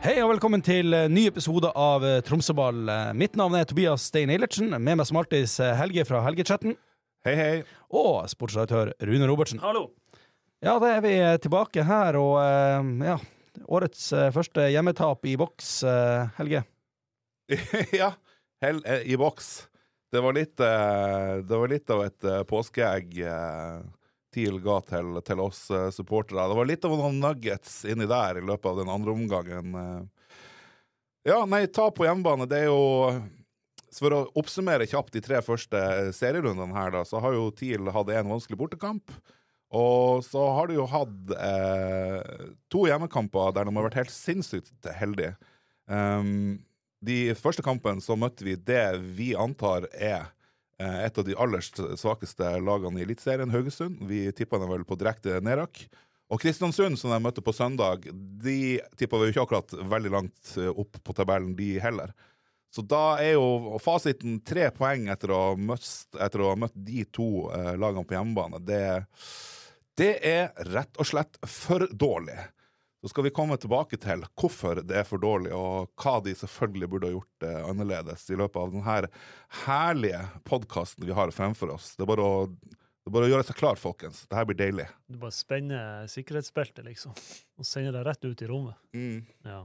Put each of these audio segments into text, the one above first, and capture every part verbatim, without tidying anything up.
Hei og velkommen til ny episode av Tromsøball. Mitt navn er Tobias Stein Eilertsen, med meg som alltid Helge fra Helgechatten. Hei, hei. Og sportsredaktør Rune Robertsen. Hallo. Ja, da er vi tilbake her, og ja, årets første hjemmetap i boks, Helge. Ja, hell i boks. Det var litt, det var litt av et påskeegg TIL ga til, til oss supportere. Det var litt av noen nuggets inni der i løpet av den andre omgangen. Ja, nei, ta på hjemmebane, det er jo... Så for å oppsummere kjapt de tre første serierundene her da, så har jo TIL hatt en vanskelig bortekamp, og så har de jo hatt eh, to hjemmekamper der de har vært helt sinnssykt heldige. Um, de første kampen så møtte vi det vi antar er et av de aller svakeste lagene i Elitserien, Haugesund. Vi tippet dem vel på direkte nedrak. Og Kristiansund, som de møtte på søndag, de tippet vi jo ikke akkurat veldig langt opp på tabellen, de heller. Så da er jo fasiten tre poeng etter å ha møtt, etter å ha møtt de to eh, lagene på hjemmebane. Det, det er rett og slett for dårlig. Så skal vi komme tilbake til hvorfor det er for dårlig, og hva de selvfølgelig burde ha gjort eh, annerledes i løpet av denne herlige podcasten vi har fremfor oss. Det er bare å, det er bare å gjøre seg klar, folkens. Dette blir deilig. Du bare spenner sikkerhetsbeltet, liksom, og sender deg rett ut i rommet. Mm. Ja.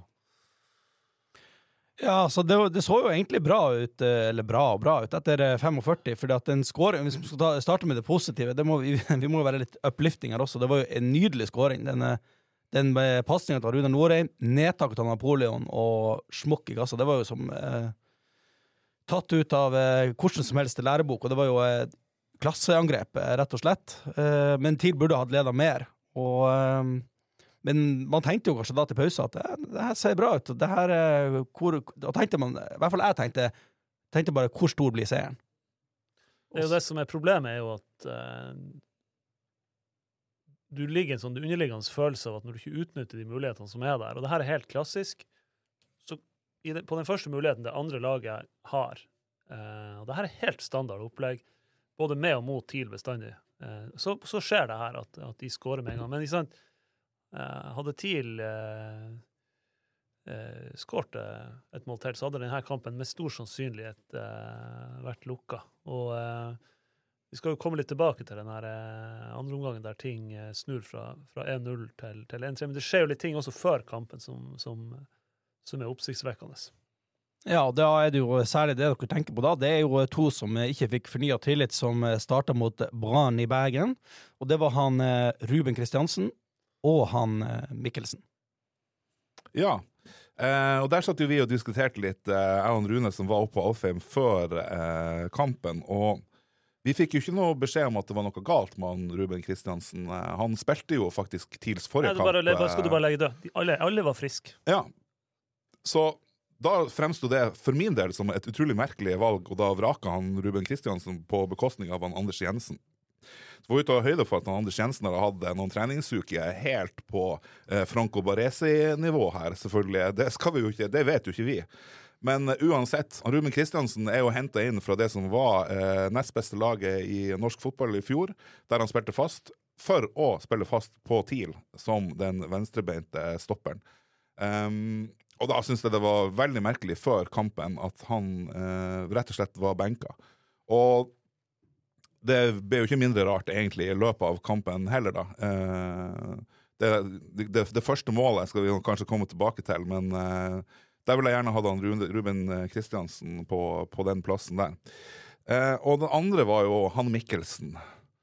Ja, så det, det så jo egentlig bra ut, eller bra og bra ut, etter førtifem, fordi at den scoring, hvis vi skal starte med det positive, det må, vi, vi må jo være litt uplifting her også. Det var jo en nydelig scoring, denne Den passningen til Rune Norheim, nedtaket av Napoleon og smokk i gassa, det var jo som eh, tatt ut av eh, hvordan som helst lærebok, og det var jo eh, klasseangrep, eh, rett og slett. Eh, men TIL burde ha ledet mer. Og, eh, men man tenkte jo kanskje da til pause at det, det her ser bra ut. Det her, eh, hvor, da tenkte man, i hvert fall jeg tenkte, tenkte bare hvor stor blir seieren. Det er jo det som er problemet, er jo at eh, du ligger en sånn underliggende følelse av at når du ikke utnytter de mulighetene som er der, og det her er helt klassisk, så i det, på den første muligheten det andre laget har, eh, og det her er helt standard opplegg, både med og mot TIL bestandig, eh, så, så skjer det her at, at de skårer med en gang. Men ikke sant, eh, hadde TIL eh, eh, skåret et mål til, så hadde denne kampen med stor sannsynlighet eh, vært lukka. Og eh, vi skal jo komme litt tilbake til den her eh, andre omgangen der ting eh, snur fra, fra en null til, til en tre, men det skjer jo litt ting også før kampen som, som, som er oppsiktsvekkende. Ja, da er det jo særlig det dere tenker på da. Det er jo to som ikke fikk fornyet tillit, som startet mot Brann i Bergen, og det var han eh, Ruben Kristiansen og han eh, Mikkelsen. Ja, eh, og der satt jo vi og diskuterte litt, eh, jeg og Rune som var oppe på Alfheim før eh, kampen, og vi fikk jo ikke noe beskjed om at det var noe galt med han Ruben Kristiansen. Han spilte jo faktisk TILs forrige Nei, bare, kamp. Bare skal du bare legge død. De, alle, alle var friske. Ja, så da fremstod det for min del som et utrolig merkelig valg, og da vraka han Ruben Kristiansen på bekostning av han Anders Jensen. Så var vi ute av høyde for at han Anders Jensen har hatt noen treningsuker helt på eh, Franco Baresi-nivå her, selvfølgelig. Det skal vi jo ikke, det vet jo ikke vi. Men uansett, Ruben Kristiansen er jo hentet inn fra det som var eh, nest beste laget i norsk fotball i fjor, der han spilte fast, for å spille fast på TIL som den venstrebeinte stopperen. Um, og da synes jeg det var veldig merkelig før kampen at han eh, rett og slett var benka. Og det ble jo ikke mindre rart egentlig i løpet av kampen heller da. Eh, det, det, det første målet skal vi kanskje komme tilbake til, men... Eh, Der vil jeg gjerne ha han Ruben Kristiansen på, på den plassen der. Eh, og den andre var jo han Mikkelsen.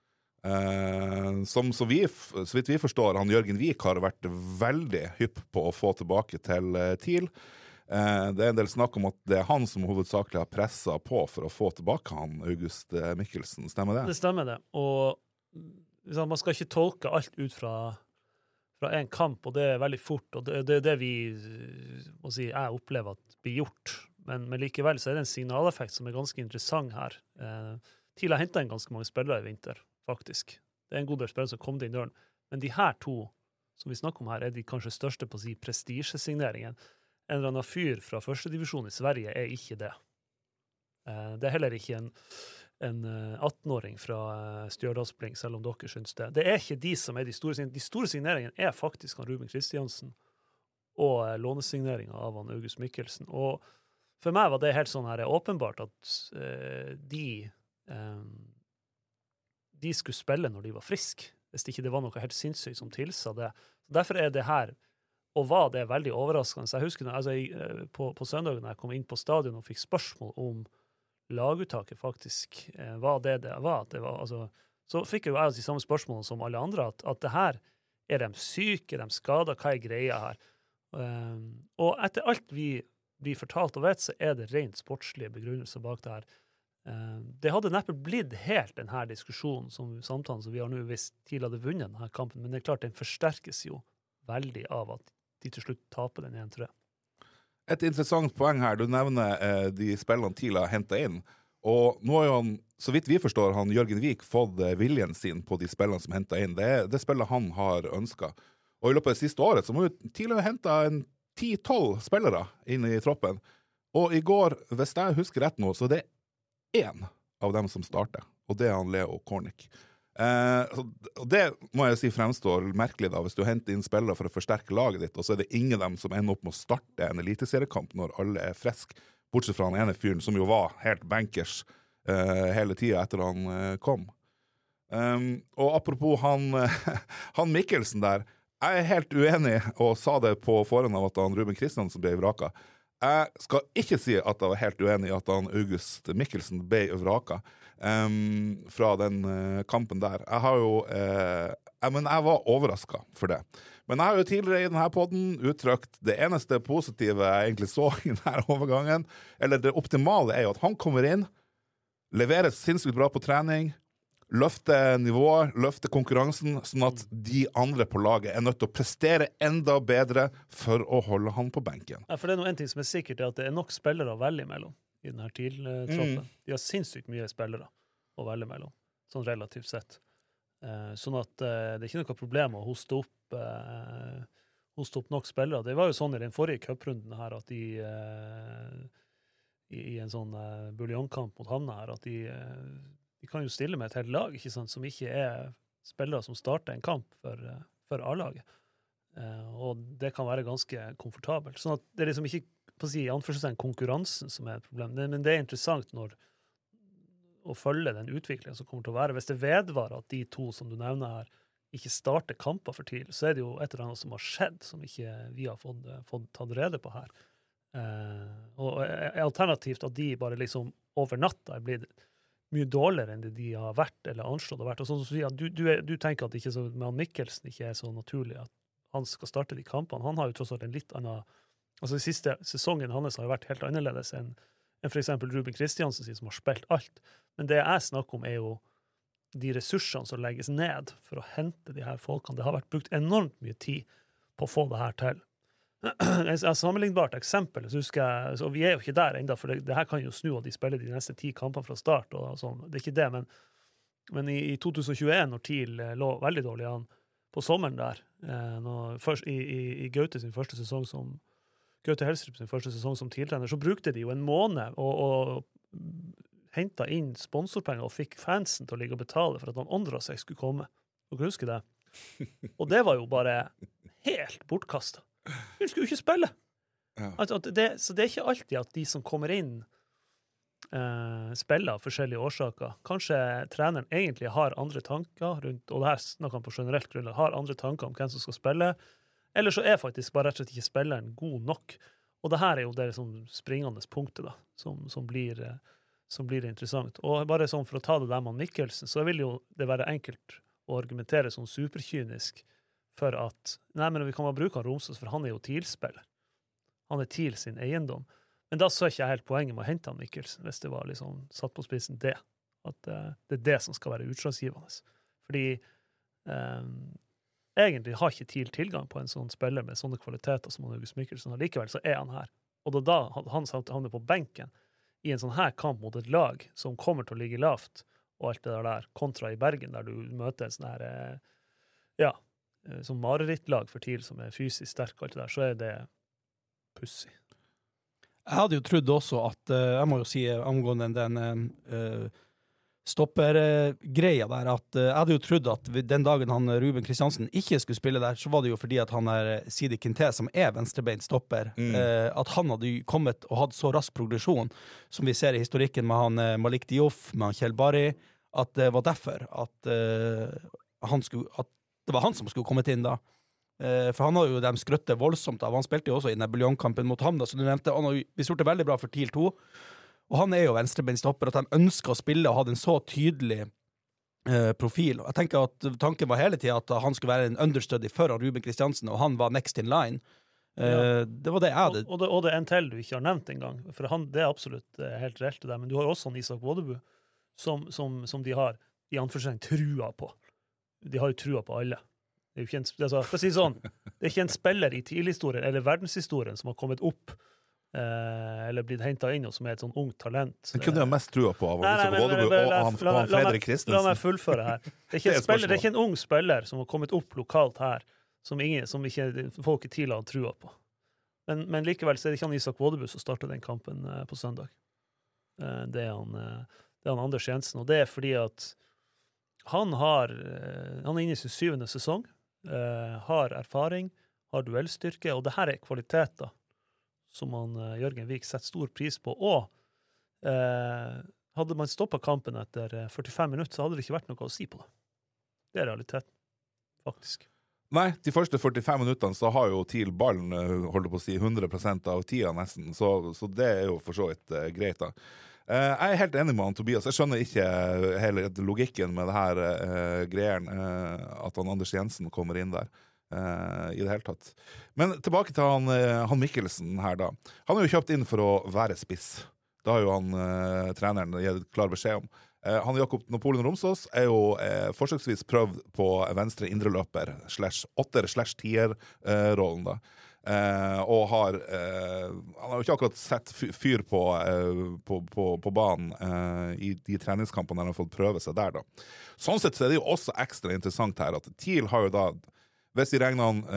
Eh, som så, vi, så vidt vi forstår, han Jørgen Vik har vært veldig hypp på å få tilbake til eh, TIL. Eh, det er en del snakk om at det er han som hovedsakelig har presset på for å få tilbake han August Mikkelsen. Stemmer det? Det stemmer det. Og liksom, man skal ikke tolke alt ut fra fra en kamp, og det er veldig fort, og det, det er det vi, må si, jeg opplever at blir gjort. Men, men likevel så er det en signaleffekt som er ganske interessant her. Eh, TIL har hentet inn ganske mange spillere i vinter, faktisk. Det er en god del spillere som kom til døren. Men de her to, som vi snakker om her, er de kanskje største på å si prestisjesigneringen. En eller annen fyr fra første divisjon i Sverige er ikke det. Eh, det er heller ikke en en atten-åring fra Stjørdalsblink, selv om dere synes det. Det er ikke de som er de store signeringene. De store signeringene er faktisk han Ruben Kristiansen og eh, lånesigneringen av han August Mikkelsen. Og for meg var det helt sånn her åpenbart at eh, de eh, de skulle spille når de var friske, hvis ikke det var noe helt sinnssykt som tilsa det. Derfor er det her, og var det veldig overraskende. Så jeg husker når, altså, jeg, på, på søndagen når jeg kom inn på stadion og fikk spørsmål om laguttaket faktisk eh, var det det var. Det var altså, så fikk jeg jo de samme spørsmålene som alle andre, at, at det her, er de syke, er de skadet, hva er greia her? Um, og etter alt vi blir fortalt og vet, så er det rent sportslige begrunnelser bak det her. Um, det hadde neppe blitt helt denne diskusjonen, som samtalen som vi har nå, hvis TIL hadde vunnet denne kampen, men det er klart, den forsterkes jo veldig av at de til slutt taper den en tre. Et interessant poeng her, du nevner eh, de spillene TIL har hentet inn, og nå har jo han, så vidt vi forstår, han Jørgen Vik fått eh, viljen sin på de spillene som hentet inn. Det er det spillet han har ønsket. Og i løpet av det siste året så må jo TIL ha hentet en ti tolv spillere inn i troppen. Og i går, hvis jeg husker rett nå, så det er én av dem som starter, og det er han Leo Kornic. Eh, og det må jeg si fremstår merkelig da, hvis du henter inn spillere for å forsterke laget ditt, og så er det ingen av dem som ender opp med å starte en eliteseriekamp når alle er friske, bortsett fra han ene fyren som jo var helt bankers eh, hele tiden etter han eh, kom. Um, og apropos han, han Mikkelsen der, jeg er helt uenig, og sa det på forhånd av at han Ruben Kristiansen ble vraka. Jeg skal ikke si at jeg var helt uenig i at han August Mikkelsen ble vraka um, fra den uh, kampen der. Jeg har jo, uh, jeg, men jeg var overrasket for det. Men jeg har jo tidligere i denne podden uttrykt det eneste positive jeg egentlig så i denne overgangen, eller det optimale er jo at han kommer inn, leverer sinnssykt bra på trening, løfte nivået, løfte konkurransen, sånn at de andre på laget er nødt til å prestere enda bedre for å holde han på benken. Ja, for det er noe en ting som er sikkert, er at det er nok spillere å velge mellom i denne TIL-troppen. Mm. De har sinnssykt mye spillere å velge mellom, sånn relativt sett. Eh, sånn at eh, det er ikke noe problem å hoste opp, eh, hoste opp nok spillere. Det var jo sånn i den forrige cuprunden her, at de eh, i, i en sånn eh, buljongkamp mot Hamna her, at de eh, de kan jo stille med et helt lag, ikke sant, som ikke er spillere som starter en kamp for, for A-laget. Eh, og det kan være ganske komfortabelt. Sånn at det er liksom ikke på å si, i anførselstegn konkurransen som er et problem, det, men det er interessant når å følge den utviklingen som kommer til å være. Hvis det vedvarer at de to som du nevner her ikke starter kamper for TIL, så er det jo et eller annet som har skjedd, som ikke vi har fått, fått tatt rede på her. Eh, og alternativt at de bare liksom over natta er blitt mye dårligere enn det de har vært, eller anslått har vært. Og sånn som du sier, du, du, er, du tenker at ikke så, med han Mikkelsen ikke er så naturlig at han skal starte de kampene. Han har jo tross alt en litt annen, altså den siste sesongen hans har jo vært helt annerledes enn, enn for eksempel Ruben Kristiansen som har spilt alt. Men det jeg snakker om er jo de ressursene som legges ned for å hente de her folkene. Det har vært brukt enormt mye tid på å få det her til. Et sammenlignbart eksempel, så husker jeg, så vi er jo ikke der enda, for det, det her kan jo snu, og de spiller de neste ti kampene fra start, og sånn, det er ikke det, men, men i, i to tusen og tjueen, når TIL lå veldig dårlig an på sommeren der, eh, når, først, i, i, i Gaute sin første sesong som, Gaute Helstrup sin første sesong som TIL-trener, så brukte de jo en måned og, og hentet inn sponsorpenger og fikk fansen til å ligge og betale for at han Ondra seg skulle komme. Dere husker det? Og det var jo bare helt bortkastet. Hun skulle jo ikke spille. Ja. Altså, det, så det er ikke alltid at de som kommer inn eh, spiller av forskjellige årsaker. Kanskje treneren egentlig har andre tanker rundt, og det her snakker han på generelt grunnlag, har andre tanker om hvem som skal spille, eller så er faktisk bare rett og slett ikke spilleren god nok. Og det her er jo det liksom springende punktet da, som, som, blir, som blir interessant. Og bare sånn for å ta det der med Mikkelsen, så vil jo det være enkelt å argumentere sånn superkynisk for at, nei, men vi kan bare bruke han Romsås, for han er jo TIL-spiller. Han er TIL sin eiendom. Men da så ikke jeg helt poenget med å hente han Mikkelsen, hvis det var liksom satt på spissen det. At uh, det er det som skal være utslagsgivende. Fordi um, egentlig har ikke TIL tilgang på en sånn spiller med sånne kvaliteter som August Mikkelsen, og likevel så er han her. Og da, da han havner på benken i en sånn her kamp mot et lag som kommer til å ligge lavt, og alt det der, kontra i Bergen, der du møter en sånn her, uh, ja, som marerittlag for TIL som er fysisk sterk og alt det der, så er det pussig. Jeg hadde jo trodd også at, uh, jeg må jo si angående den uh, stoppergreia der, at uh, jeg hadde jo trodd at vi, den dagen han Ruben Kristiansen ikke skulle spille der, så var det jo fordi at han er Sidi Kinte, som er venstrebeint stopper, mm. uh, at han hadde kommet og hatt så rask progresjon, som vi ser i historikken med han uh, Malik Diouf, med han Kjell Barry, at det var derfor at, uh, han skulle, at det var han som skulle kommet inn da. Uh, for han har jo dem skrøttet voldsomt av, han spilte jo også i den Buljongkampen mot ham da, som du nevnte, han har jo gjort det veldig bra for TIL to, og han er jo venstrebeinstopper, at de ønsker å spille og ha en så tydelig eh, profil. Jeg tenker at tanken var hele tiden at han skulle være en understudy for Ruben Kristiansen, og han var next in line. Eh, ja. Det var det jeg hadde. Og, og, det, og det er en til du ikke har nevnt en gang, for han, det er absolutt eh, helt reelt det der, men du har jo også en Isak Vådebu, som, som, som de har i anførselstegn trua på. De har jo trua på alle. Det er jo ikke en, altså, for å si sånn, det er ikke en spiller i TIL-historien eller verdenshistorien som har kommet opp Eh, eller blitt hentet inn, og som er et sånn ungt talent. Den kunne jeg mest trua på av Isak Vådebu og han, og han Fredrik Christensen. La meg fullføre her. Det er, ikke en spiller, det er ikke en ung spiller som har kommet opp lokalt her, som, ingen, som ikke folk i TIL har trua på. Men, men likevel så er det ikke han Isak Vådebu som startet den kampen eh, på søndag. Eh, det, er han, eh, det er han Anders Jensen, og det er fordi at han har eh, han er inne i sin syvende sesong, eh, har erfaring, har duellstyrke, og det her er kvaliteter som man, uh, Jørgen Vik setter stor pris på, og uh, hadde man stoppet kampen etter uh, førtifem minutter, så hadde det ikke vært noe å si på det. Det er realiteten, faktisk. Nei, de første førtifem minuttene så har jo TIL ballen, uh, holdt på å si, hundre prosent av tida nesten, så, så det er jo for så vidt uh, greit da. Uh, jeg er helt enig med han Tobias, jeg skjønner ikke uh, hele logikken med det her uh, greien, uh, at han Anders Jensen kommer inn der. Uh, i det hele tatt. Men tilbake til han, uh, han Mikkelsen her da. Han er jo kjøpt inn for å være spiss. Det har jo han uh, treneren gitt klar beskjed om. Uh, han Jakob Napoleon Romsås er jo uh, forsøksvis prøvd på venstre indreløper slash åtter slash tier uh, rollen da. Uh, og har uh, han har jo ikke akkurat sett fyr på, uh, på, på, på banen uh, i de treningskampene der han har fått prøve seg der da. Sånn sett så er det jo også ekstra interessant her at TIL har jo da hvis vi regner han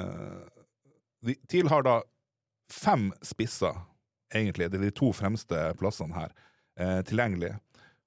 eh, TIL har da fem spisser egentlig, det er de to fremste plassene her eh, tilgjengelige,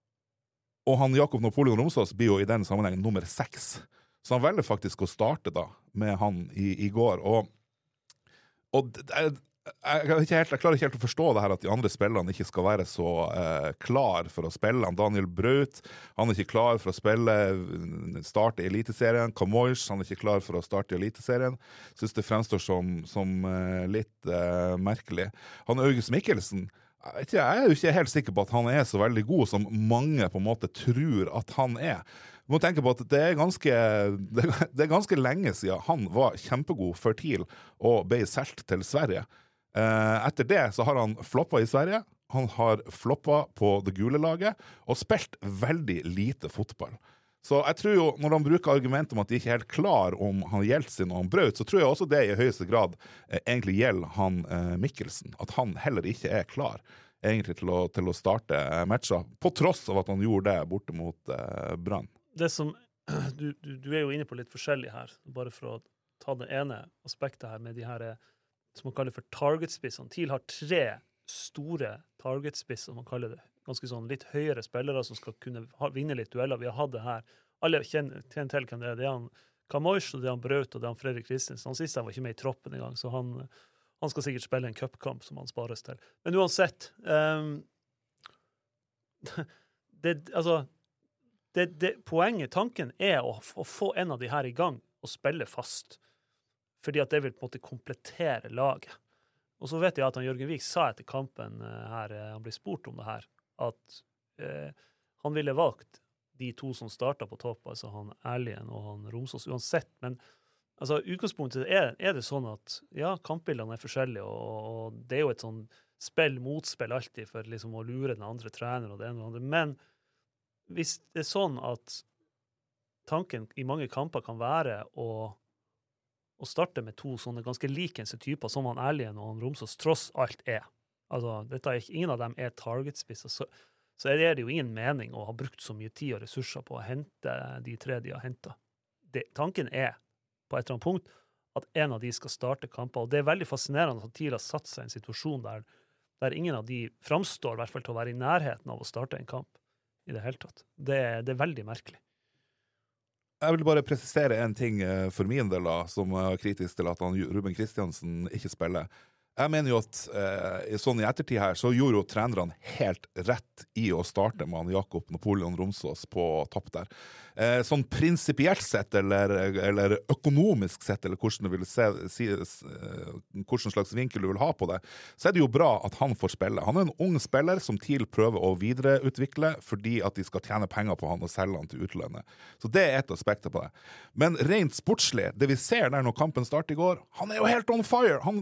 og han Jakob Napoleon Romsås blir jo i den sammenhengen nummer seks, så han velger faktisk å starte da med han i, i går, og, og jeg, jeg, ikke helt, jeg klarer ikke helt å forstå det her at de andre spillerne ikke skal være så eh, klar for å spille. Han Daniel Braut, han er ikke klar for å spille starte i Eliteserien. Kamoish, han er ikke klar for å starte i Eliteserien. Synes det fremstår som, som eh, litt eh, merkelig. Han August Mikkelsen, jeg, ikke, jeg er jo ikke helt sikker på at han er så veldig god som mange på en måte tror at han er. Du må tenke på at det er ganske, det, det er ganske lenge siden han var kjempegod for TIL og ble solgt til Sverige. Etter det så har han floppet i Sverige, han har floppet på det gule laget, og spilt veldig lite fotball. Så jeg tror jo, når han bruker argumentet om at de ikke er helt klar om han Jeltsin og han Braut, så tror jeg også det i høyeste grad eh, egentlig gjelder han eh, Mikkelsen, at han heller ikke er klar egentlig til å, til å starte matcher, på tross av at han gjorde det borte mot eh, Brann. Det som, du, du, du er jo inne på litt forskjellig her, bare for å ta det ene aspektet her med de her som man kaller for targetspissene. TIL har tre store targetspisser, som man kaller det. Ganske sånn litt høyere spillere som skal kunne ha, vinne litt dueller. Vi har hatt det her. Alle kjenner, kjenner til hvem det er. Det er han Kamoish, og det er han Braut, og det er han Fredrik Christensen. Han siste var ikke med i troppen en gang, så han, han skal sikkert spille en cupkamp som han spares til. Men uansett, um, det, altså, det, det, poenget, tanken er å, å få en av de her i gang og spille fast. Fordi at det vil på en måte komplettere laget. Og så vet jeg at han Jørgen Vik sa etter kampen her, han ble spurt om det her, at eh, han ville valgt de to som startet på topp, altså han Erlien og han Romsås uansett, men altså utgangspunktet er, er det sånn at ja, kampbildene er forskjellige, og, og det er jo et sånn spill, motspill alltid for liksom å lure den andre treneren og det ene og det andre, men hvis det er sånn at tanken i mange kamper kan være å å starte med to sånne ganske likense typer som han Erlien og han Romsås tross alt er. Altså, dette er ikke, ingen av dem er targetspisser, så, så er det jo ingen mening å ha brukt så mye tid og ressurser på å hente de tre de har hentet. Det, tanken er, på et eller annet punkt, at en av de skal starte kamper, og det er veldig fascinerende at TIL har satt seg i en situasjon der, der ingen av de framstår, i hvert fall til å være i nærheten av å starte en kamp. i det hele tatt. Det, det er veldig merkelig. Jeg vil bare presisere en ting for min del da, som er kritisk til at han, Ruben Kristiansen ikke spiller. Jeg mener jo at eh, sånn i ettertid her, så gjorde jo trenerne helt rett i å starte med han Jakob Napoleon Romsås på topp der. Eh, sånn prinsipielt sett, eller, eller økonomisk sett, eller hvordan du vil se, si, eh, hvordan slags vinkel du vil ha på det, så er det jo bra at han får spille. Han er en ung spiller som TIL prøver å videreutvikle, fordi at de skal tjene penger på han og selge han til utlandet. Så det er et aspekt på det. Men rent sportslig, det vi ser der når kampen startet i går, han er jo helt on fire! Han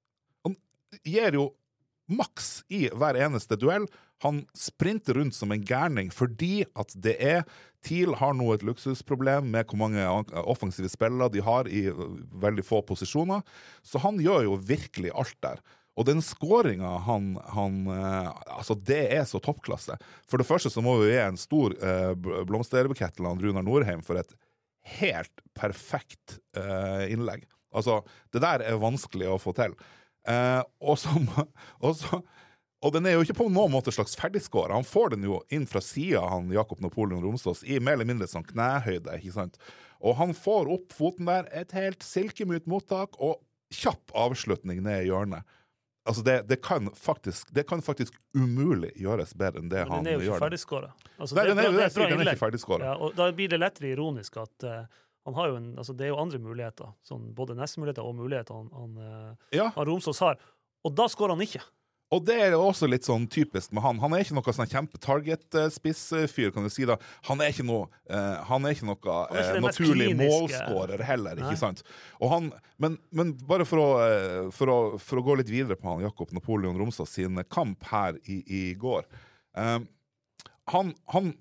gir jo maks i hver eneste duell. Han sprinter rundt som en gærning fordi at det er TIL har nå et luksusproblem med hvor mange offensive spillere de har i veldig få posisjoner. Så han gjør jo virkelig alt der. Og den skåringen han, han altså det er så toppklasse. For det første så må vi gi en stor eh, blomsterbukett til han Runar Norheim for et helt perfekt eh, innlegg. Altså, det der er vanskelig å få til. Eh, og, som, og, så, og den er jo ikke på noen måte slags ferdigskår. Han får den jo inn fra siden, han Jakob Napoleon Romsås, i mer eller mindre sånn knæhøyde, ikke sant? Og han får opp foten der, et helt silkemyt mottak, og kjapp avslutning ned i hjørnet. Altså det, det, kan faktisk, det kan faktisk umulig gjøres bedre enn det han gjør. Men den er jo ikke ferdigskåret. Altså, Nei, den er, det, det, det, den er ikke ferdigskåret. Ja, og da blir det lettere ironisk at uh, han har jo en, altså det er jo andre muligheter, sånn, både neste-muligheter og muligheter han, han, ja. han Romsås har. Og da skårer han ikke. Og det er jo også litt sånn typisk med han. Han er ikke noe sånn kjempe-target-spissfyr, kan du si da. Han er ikke noe, uh, han er ikke noe uh, naturlig målskårer heller, ikke Nei. sant? Og han, men, men bare for å, uh, for, å, for å gå litt videre på han Jakob Napoleon Romsås sin kamp her i, i går. Um, han, han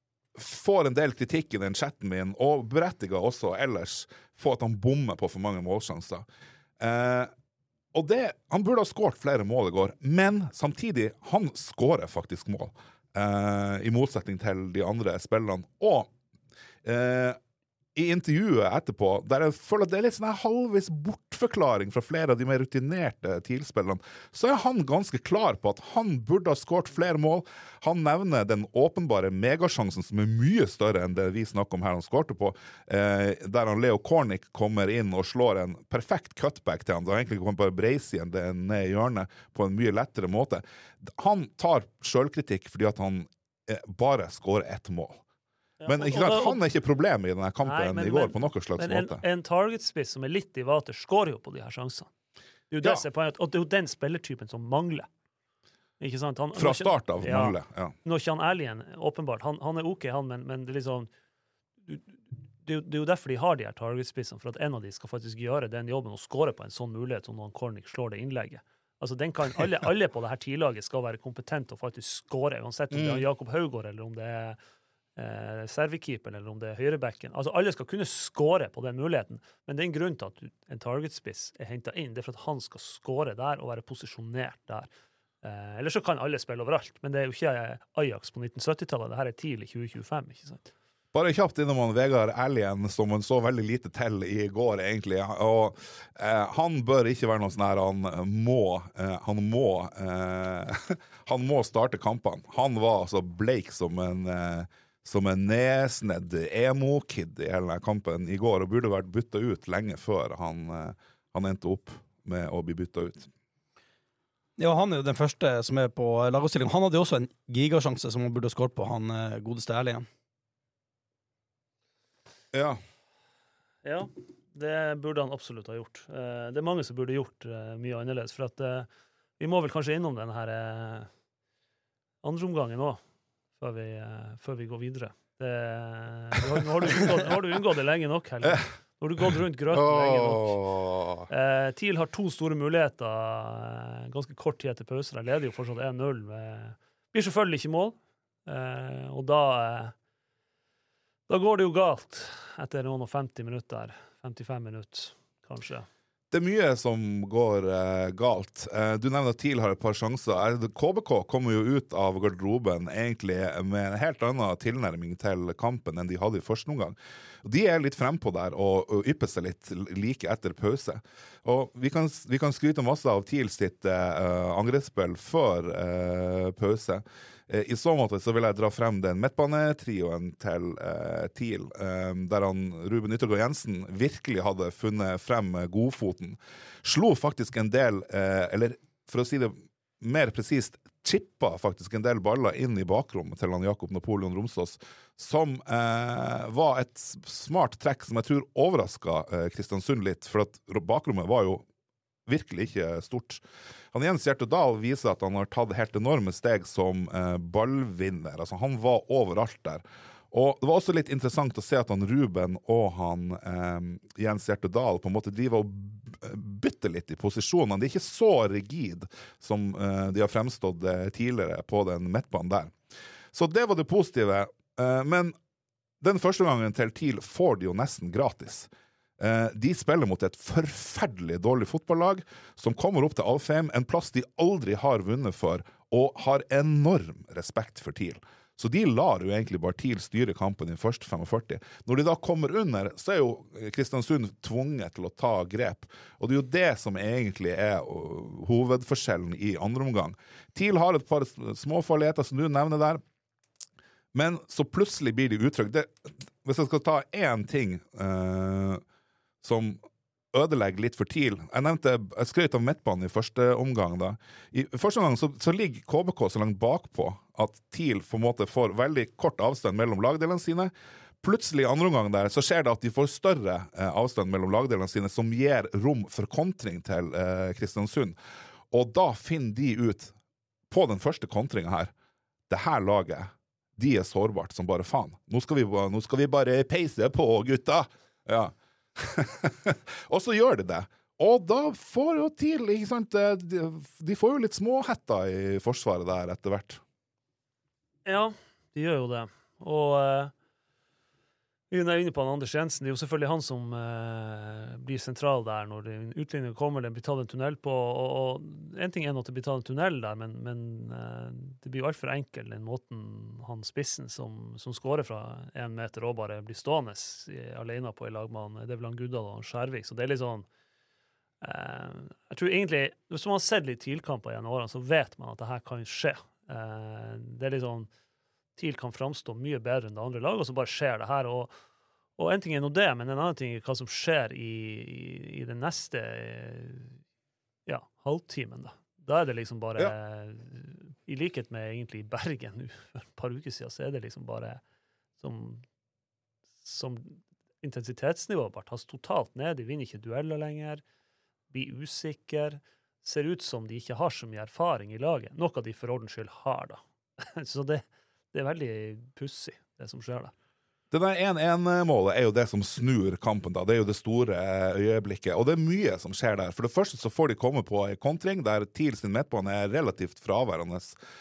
får en del kritikk i den chatten min, og berettiget også ellers, for at han bommer på for mange målsjanser. Eh, og det, han burde ha skåret flere mål i går, men samtidig, han skårer faktisk mål, eh, i motsetning til de andre spillerne. Og eh, i intervjuet etterpå, der jeg føler at det er litt sånn her halvvis bortforklaring fra flere av de mer rutinerte TIL-spillerne, så er han ganske klar på at han burde ha skåret flere mål. Han nevner den åpenbare megasjansen som er mye større enn det vi snakker om her han skårte på, eh, der han Leo Kornic kommer inn og slår en perfekt cutback til han, da han egentlig kommer bare breise igjen det ned i hjørnet på en mye lettere måte. Han tar selvkritikk fordi at han eh, bare skårer ett mål. Ja, men ikke sant, han er ikke problemet i denne kampen nei, men, i går men, på noen slags men måte. En, en targetspiss som er litt i vater, skårer jo på de her sjansene. Det er jo det, ja. poenget, og det er jo den spillertypen som mangler. Ikke sant? Han, Fra start av ja, mangler, ja. Nå er ikke han ærlig igjen, åpenbart. Han, han er ok, han, men, men det er liksom... Det, det, det er jo derfor de har de her targetspissene, for at en av de skal faktisk gjøre den jobben og skåre på en sånn mulighet som når Kornic slår det innlegget. Altså, den kan, alle, alle på det her tidlaget skal være kompetente og faktisk skåre, uansett om mm. det er Jakob Haugård, eller om det er Eh, servikeeper, eller om det er høyrebekken. Altså, alle skal kunne skåre på den muligheten, men det er en grunn til at en targetspiss er hentet inn. Det er for at han skal skåre der og være posisjonert der. Eh, eller så kan alle spille overalt, men det er jo ikke Ajax på nitten sytti-tallet. Det her er TIL i tjue tjuefem, ikke sant? Bare kjapt innom han Vegard Erlien, som han så veldig lite til i går, egentlig. Og eh, han bør ikke være noe sånn her, han må, eh, han må, eh, han må starte kampene. Han var altså bleik som en eh, som en nedsnedd emo-kid i hele kampen i går, og burde vært byttet ut lenge før han, han endte opp med å bli byttet ut. Ja, han er jo den første som er på lagoppstillingen. Han hadde jo også en gigasjanse som han burde ha skåret på, han godeste Erlien. Ja. Ja, det burde han absolutt ha gjort. Det er mange som burde gjort mye annerledes, for at vi må vel kanskje innom denne her andre omgangen også. Før vi, uh, før vi går videre. Det, nå, har du unngått, nå har du unngått det lenge nok, heller. Nå har du gått rundt grøten oh. lenge nok. Uh, TIL har to store muligheter, uh, ganske kort tid etter pause. De leder jo fortsatt en null. Med, blir selvfølgelig ikke mål. Uh, og da, uh, da går det jo galt etter noen og femti minutter. femtifem minutter, kanskje. Det er mye som går eh, galt. Eh, du nevner at TIL har et par sjanser. K B K kommer jo ut av garderoben egentlig med en helt annen tilnærming til kampen enn de hadde i første omgang. De er litt frempå der og, og ypper seg litt like etter pause. Og vi kan, vi kan skryte masse av TIL sitt eh, angrepsspill før eh, pause. I så måte så vil jeg dra frem den midtbanetrioen til uh, TIL, uh, der han, Ruben Yttergård Jensen virkelig hadde funnet frem godfoten. Slo faktisk en del, uh, eller for å si det mer presist, chippa faktisk en del baller inn i bakrommet til han Jakob Napoleon Romsås, som eh, var et smart trekk som jeg tror overrasket eh, Kristiansund litt, for at bakrommet var jo virkelig ikke stort. Han Jens Hjertedal viser at han har tatt helt enorme steg som eh, ballvinner, altså han var overalt der. Og det var også litt interessant å se at han Ruben og han eh, Jens Hjertedal på en måte driver og bytter litt i posisjonene. De er ikke så rigid som uh, de har fremstått uh, tidligere på den midtbanen der. Så det var det positive. Uh, men den første gangen til TIL får de jo nesten gratis. Uh, de spiller mot et forferdelig dårlig fotballag som kommer opp til Alfheim, en plass de aldri har vunnet for, og har enorm respekt for TIL. Så de lar jo egentlig bare TIL styre kampen i første femogførti. Når de da kommer under, så er jo Kristiansund tvunget til å ta grep. Og det er jo det som egentlig er hovedforskjellen i andre omgang. TIL har et par småfarligheter som du nevner der, men så plutselig blir de utrygge. Hvis jeg skal ta en ting uh, som ødelegger litt for TIL. Jeg nevnte, jeg skrøt av midtbanen i første omgang da. I første omgang så, så ligger K B K så langt bakpå at TIL på en måte får veldig kort avstand mellom lagdelene sine. Plutselig i andre omgang der så skjer det at de får større eh, avstand mellom lagdelene sine som gir rom for kontring til eh, Kristiansund. Og da finner de ut på den første kontringen her, det her laget, de er sårbart som bare faen. Nå skal vi, nå skal vi bare peise på, gutta! Ja. Og så gjør de det. Og da får jo TIL, ikke sant, de, de får jo litt småhetter i forsvaret der etter hvert. Ja, de gjør jo det. Og uh, vi er inne på han Anders Jensen. Det er jo selvfølgelig han som uh, blir sentral der når utligningen kommer, den blir tatt en tunnel på, og, og en ting er at det blir tatt en tunnel der, men, men uh, det blir jo alt for enkel den måten han spissen som, som skårer fra en meter og bare blir stående i, alene på i lagmann. Det er vel han Guddal og han Skjærvik, så det er litt sånn uh, jeg tror egentlig, hvis man har sett litt TIL-kamper gjennom årene, så vet man at det her kan skje. Uh, det er litt sånn TIL kan framstå mye bedre enn det andre laget, og så bare skjer det her. Og, og en ting er nå det, men en annen ting er hva som skjer i, i, i den neste ja, halvtimen. Da. da er det liksom bare, ja. I likhet med egentlig i Bergen for et par uker siden, så er det liksom bare som, som intensitetsnivået bare tas totalt ned. De vinner ikke dueller lenger, blir usikker, ser ut som de ikke har så mye erfaring i laget. Noe de for ordens skyld har da. Så det Det er veldig pussig, det som skjer der. Det der en en-målet er jo det som snur kampen da. Det er jo det store øyeblikket. Og det er mye som skjer der. For det første så får de komme på en kontring der TIL sin midtbane er relativt fraværende.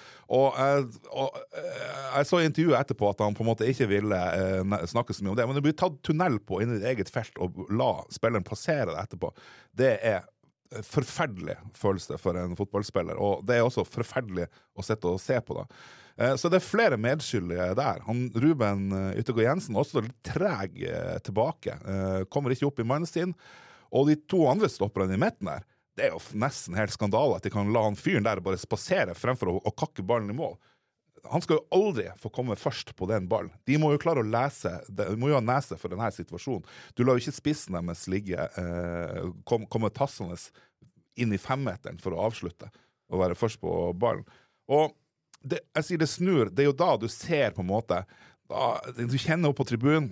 Og jeg, og jeg så i intervjuet etterpå at han på en måte ikke ville eh, snakke så mye om det. Men det blir tatt tunnel på inn i ditt eget felt og la spilleren passere det etterpå. Det er forferdelig følelse for en fotballspiller. Og det er også forferdelig å sitte og se på da. Så det er flere medskyldige der. Han Ruben Yttergård Jensen også litt treg tilbake. Kommer ikke opp i mannen sin. Og de to andre stopperne i midten der, det er jo nesten helt skandale at de kan la han fyren der bare spasere fremfor å, å kakke ballen i mål. Han skal jo aldri få komme først på den ballen. De må jo klare å lese, de må jo ha nese for denne situasjonen. Du lar jo ikke spissen deres ligge, eh, kom, komme tassende inn i femmeteren for å avslutte og være først på ballen. Og Det, jeg sier det snur, det er jo da du ser på en måte, da, du kjenner opp på tribunen,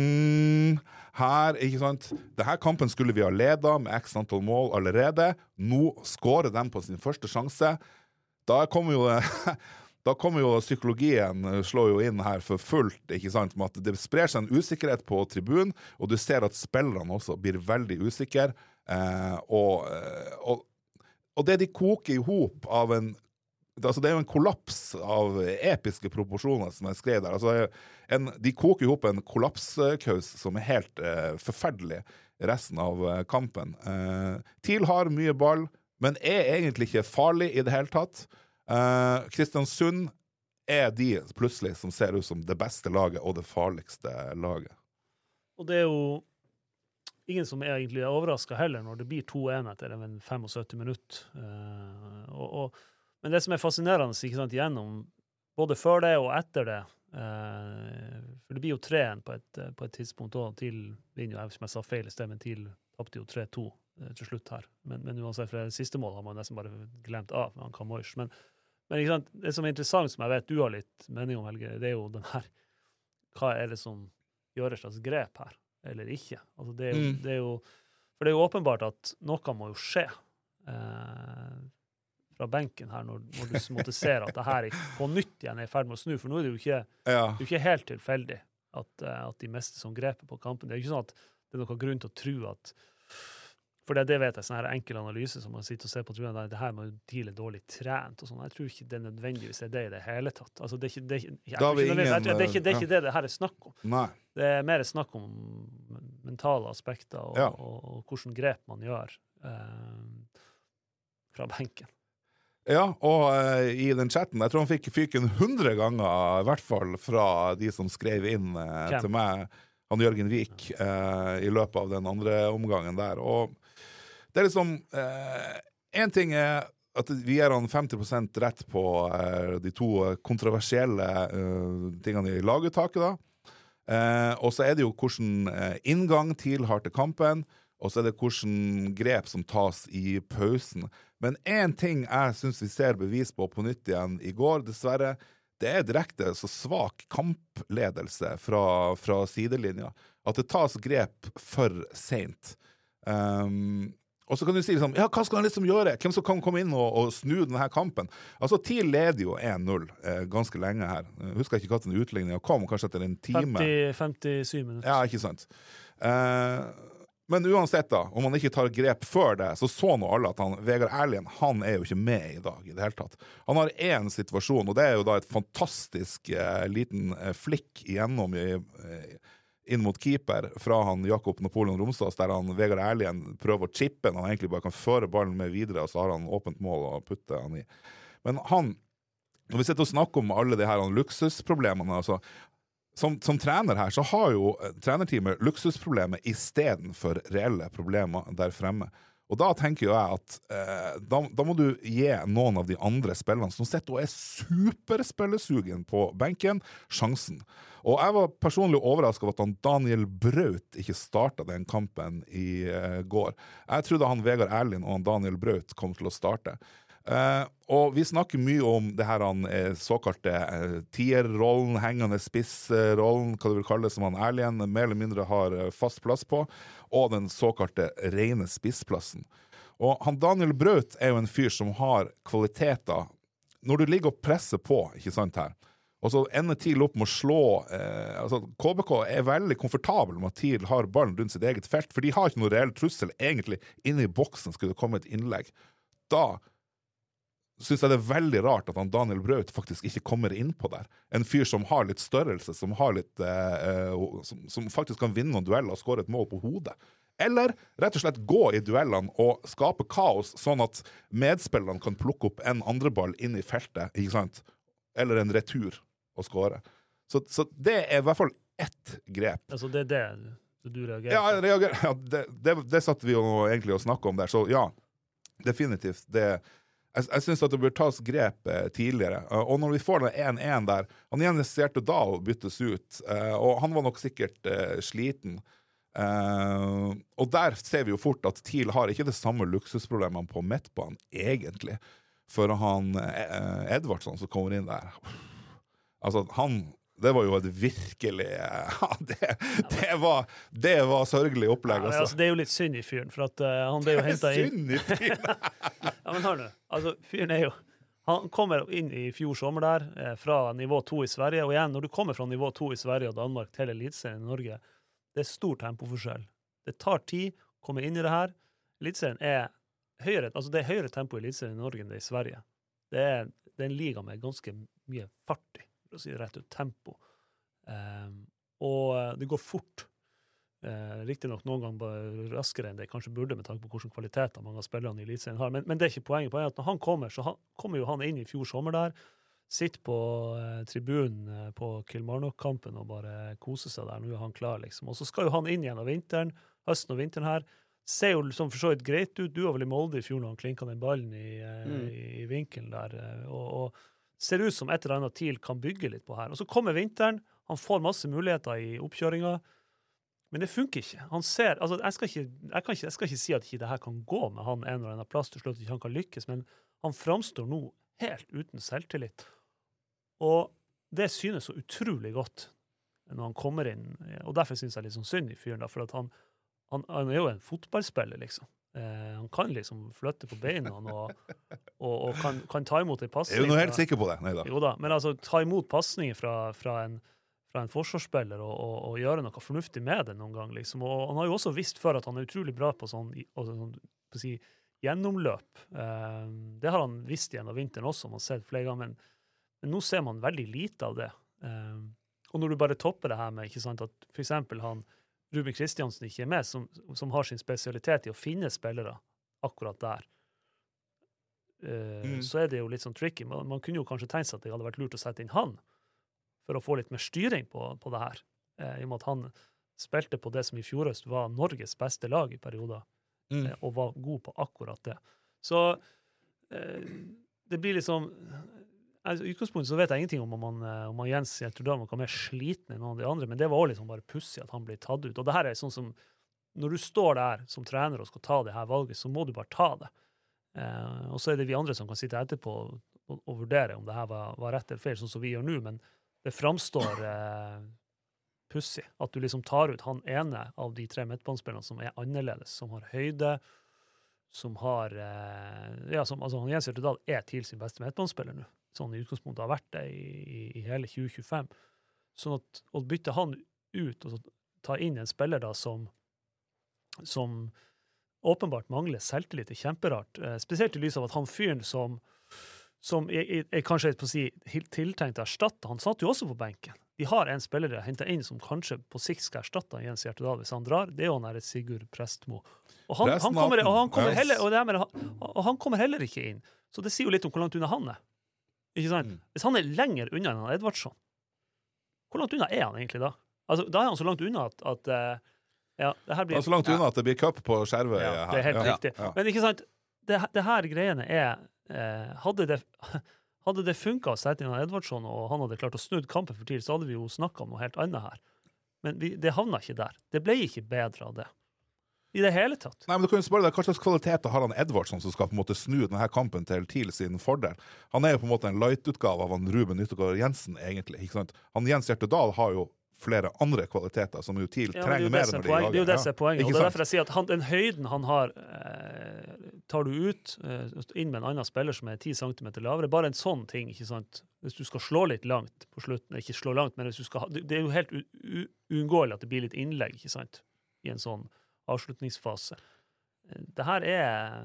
mm, her, ikke sant, denne kampen skulle vi ha ledet med x antall mål allerede, nå skårer de på sin første sjanse, da kommer jo, da kommer jo psykologien slår jo inn her for fullt, ikke sant, med at det sprer seg en usikkerhet på tribunen, og du ser at spillerne også blir veldig usikre, eh, og, og, og det de koker i hop av en Altså, det er jo en kollaps av episke proporsjoner som jeg skrev der. Altså, en, de koker jo opp en kollapskaus som er helt eh, forferdelig resten av eh, kampen. Eh, TIL har mye ball, men er egentlig ikke farlig i det hele tatt. Eh, Kristiansund er de plutselig som ser ut som det beste laget og det farligste laget. Og det er jo ingen som er egentlig overrasket heller når det blir to en etter en syttifem minutter. Eh, og, og Men det som er fascinerende, ikke sant, gjennom både før det og etter det. Eh, for det blir jo tre igjen på et, på et tidspunkt også. TIL vinner jo, som jeg sa feil i sted, men TIL tapte jo tre to eh, til slutt her. Men, men uansett, for det siste målet har man nesten bare glemt av, med han Kamoish. Men, men ikke sant, det som er interessant, som jeg vet du har litt mening om, Helge, det er jo den her, hva er det som gjør et slags grep her, eller ikke? Altså det er jo, mm. det er jo, for det er jo åpenbart at noe må jo skje. Eh, fra benken her, når, når du måtte se at det her på nytt igjen er i ferd med å snu, for nå er det jo ikke, ja. det er jo ikke helt tilfeldig at, at de meste som grepet på kampen. Det er jo ikke sånn at det er noen grunn til å tro at, for det, det vet jeg, sånn her enkel analyse som man sitter og ser på, tror jeg, det her med tidlig dårlig trent og sånn, jeg tror ikke det nødvendigvis er det i det hele tatt. Altså, det er ikke det, er ikke, jeg, tror ikke, ingen, jeg, tror, det, er ikke, det, er ikke det det her er snakk om. Nei. Det er mer snakk om mentale aspekter og, ja. og, og, og hvordan grep man gjør eh, fra benken. Ja, og uh, i den chatten, jeg tror han fikk fyken hundre ganger, i hvert fall fra de som skrev inn uh, til meg, han Jørgen Vik, uh, i løpet av den andre omgangen der. Og det er liksom, uh, en ting er at vi gir han femti prosent rett på uh, de to kontroversielle uh, tingene i laguttaket da. Uh, og så er det jo hvordan uh, inngang TIL har til kampen, og så er det hvordan grep som tas i pausen. Men en ting jeg synes vi ser bevis på på nytt igjen i går, dessverre, det er direkte så svak kampledelse fra, fra sidelinja. At det tas grep for sent. Um, og så kan du si liksom, ja, hva skal han liksom gjøre? Hvem som kan komme inn og, og snu denne kampen? Altså, TIL leder jo én null eh, ganske lenge her. Jeg husker ikke hva den utligningen kom, kanskje etter en time. femti, femtisju minutter. Ja, ikke sant. Uh, Men uansett da, om man ikke tar grep før det, så så nå alle at han, Vegard Erlien, han er jo ikke med i dag i det hele tatt. Han har en situasjon, og det er jo da et fantastisk eh, liten eh, flikk igjennom i, eh, inn mot keeper fra han Jakob Napoleon Romsås, der han Vegard Erlien prøver å chippe, han egentlig bare kan føre ballen med videre, og så har han åpent mål å putte han i. Men han, når vi sitter og snakker om alle de her luksusproblemene, altså, Som, som trener her, så har jo trenerteamet luksusproblemet i stedet for reelle problemer der fremme. Og da tenker jo jeg at eh, da, da må du gi noen av de andre spillerne som sitter og er superspillesugen på benken, sjansen. Og jeg var personlig overrasket av at han Daniel Braut ikke startet den kampen i eh, går. Jeg trodde han Vegard Erlien og han Daniel Braut kom til å starte. Uh, og vi snakker mye om det her han eh, såkalte eh, tierrollen, hengende spissrollen, hva du vil kalle det, som han Erlien mer eller mindre har eh, fast plass på, og den såkalte rene spissplassen. Og han Daniel Braut er jo en fyr som har kvaliteter når du ligger og presser på, ikke sant her, og så ender TIL opp med å slå eh, altså K B K er veldig komfortabel med at TIL har ballen rundt sitt eget felt, for de har ikke noe reell trussel egentlig inne i boksen skulle det komme et innlegg. Da synes jeg det er veldig rart at han Daniel Braut faktisk ikke kommer inn på der. En fyr som har litt størrelse, som, har litt, eh, som, som faktisk kan vinne noen dueller og skåre et mål på hodet. Eller rett og slett gå i duellene og skape kaos, sånn at medspillerne kan plukke opp en andre ball inn i feltet, ikke sant? Eller en retur og skåre. Så, så det er i hvert fall ett grep. Altså det er det du reagerer på? Ja, jeg reagerer. Ja, det, det, det satt vi jo egentlig og snakket om der, så ja, definitivt. Det Jeg, jeg synes at det bør tas grep eh, tidligere. Uh, og når vi får den én én der, han Jens Hjertedal byttes ut, uh, og han var nok sikkert uh, sliten. Uh, og der ser vi jo fort at TIL har ikke det samme luksusproblemene på midtbanen, egentlig. For han uh, Edvardsson som kommer inn der, altså han det var jo et virkelig ja, det, det, var, det var sørgelig opplegg. Ja, altså. Altså, det er jo litt synd i fyren, for at uh, han ble jo hentet inn. Synd i fyren? Ja, men hør nå. Altså, fyren er jo han kommer inn i fjor sommer der, eh, fra nivå to i Sverige, og igjen, når du kommer fra nivå to i Sverige og Danmark til Elitserien i Norge, det er stor tempoforskjell. Det tar tid å komme inn i det her. Elitserien er høyere, altså det er høyere tempo i Elitserien i Norge enn det er i Sverige. Det er, det er en liga med ganske mye fart i. For å si rett ut tempo. Um, og det går fort. Uh, riktig nok noen ganger bare raskere enn det kanskje burde med tanke på hvilke kvaliteter mange av spillerne i Elitserien har. Men, men det er ikke poenget. Poenget er at når han kommer, så han, kommer jo han inn i fjor sommer der, sitter på uh, tribunen uh, på Kilmarnock-kampen og bare koser seg der. Nå er han klar, liksom. Og så skal jo han inn igjen av vinteren, høsten og vinteren her. Ser jo liksom for så vidt greit ut. Du var vel i Molde i fjor når han klinket den ballen i, uh, mm. i, i vinkelen der. Uh, og, og ser ut som et eller annet TIL kan bygge litt på her. Og så kommer vinteren, han får masse muligheter i oppkjøringa, men det funker ikke. Han ser, altså jeg skal ikke, jeg kan ikke, jeg skal ikke si at ikke det her kan gå med han en eller annen plass til slutt, ikke han kan lykkes, men han framstår nå helt uten selvtillit. Og det synes så utrolig godt når han kommer inn, og derfor synes jeg litt sånn synd i fyren da, for at han, han, han er jo en fotballspiller, liksom. Eh, han kan liksom flytte på beina og, og, og kan, kan ta imot en passning. Jeg er jo helt sikker på det. Neida. Jo da, men altså ta imot passninger fra, fra, en, fra en forsvarsspiller og, og, og gjøre noe fornuftig med det noen gang, liksom. Og han har jo også visst før at han er utrolig bra på sånn, sånn på å si, gjennomløp. Eh, det har han visst igjen av vinteren også, man har sett flere ganger, men, men nå ser man veldig lite av det. Eh, og når du bare topper det her med, ikke sant, at for eksempel han Ruben Kristiansen ikke er med, som, som har sin spesialitet i å finne spillere akkurat der, uh, mm. så er det jo litt sånn tricky. Man, man kunne jo kanskje tenkt seg at det hadde vært lurt å sette inn han for å få litt mer styring på, på det her. Uh, I og med at han spilte på det som i fjor høst var Norges beste lag i perioder, mm. uh, og var god på akkurat det. Så uh, det blir liksom... Altså, I utgangspunktet så vet jeg ingenting om om, man, om man Jens Hjelterdal var mer sliten enn noen av de andre, men det var også liksom bare pussig at han ble tatt ut. Og det her er sånn som, når du står der som trener og skal ta det her valget, så må du bare ta det. Eh, og så er det vi andre som kan sitte etterpå og, og, og vurdere om det her var, var rett eller feil, sånn som vi gjør nå, men det framstår eh, pussig at du liksom tar ut han ene av de tre midtbanespillerne som er annerledes, som har høyde, som har, eh, ja, som, altså han Jens Hjelterdal er til sin beste midtbanespiller nå. Sånn i utgangspunktet har vært det i, i, i hele tjue tjuefem. Sånn at å bytte han ut og ta inn en spiller da som, som åpenbart mangler selvtillit er kjemperart. Eh, spesielt i lys av at han fyren som, som er, er, er kanskje på å si, tiltenkt å erstatte, han satt jo også på benken. De har en spiller hentet inn som kanskje på sikt skal erstatte Jens Hjertedal hvis han drar. Det er jo han her Sigurd Prestmo. Og han, han, kommer, og, han kommer heller, og, det med, og han kommer heller ikke inn. Så det sier jo litt om hvor langt unna han er. Ikke sant? Mm. Hvis han er lenger unna enn Edvardsson, hvor langt unna er han egentlig da? Altså, da er han så langt unna at, at uh, ja, det her blir... Han er så langt unna ja. At det blir cup på Skjervøy. Ja, det er helt ja. Riktig. Ja. Men ikke sant, det, det her greiene er, uh, hadde det, hadde det funket å sette inn Edvardsson, og han hadde klart å snudd kampen for tid, så hadde vi jo snakket om noe helt annet her. Men vi, det havna ikke der. Det ble ikke bedre av det. I det hele tatt. Nei, men du kan jo spørre deg, hva slags kvalitet har han Edvardsson som skal på en måte snu denne kampen til TIL sin fordel? Han er jo på en måte en light-utgave av han Ruben Nyttegård Jensen, egentlig, ikke sant? Han Jens Hjertedal har jo flere andre kvaliteter som jo TIL ja, trenger mer når de lager. Det er jo det som er poenget, og det er derfor jeg sier at han, den høyden han har, eh, tar du ut, eh, inn med en annen spiller som er ti centimeter lavere, bare en sånn ting, ikke sant? Hvis du skal slå litt langt på slutten, ikke slå langt, men hvis du skal ha, det er jo helt uunngåelig at det blir litt innlegg, ikke sant? I en sånn avslutningsfase. Det her er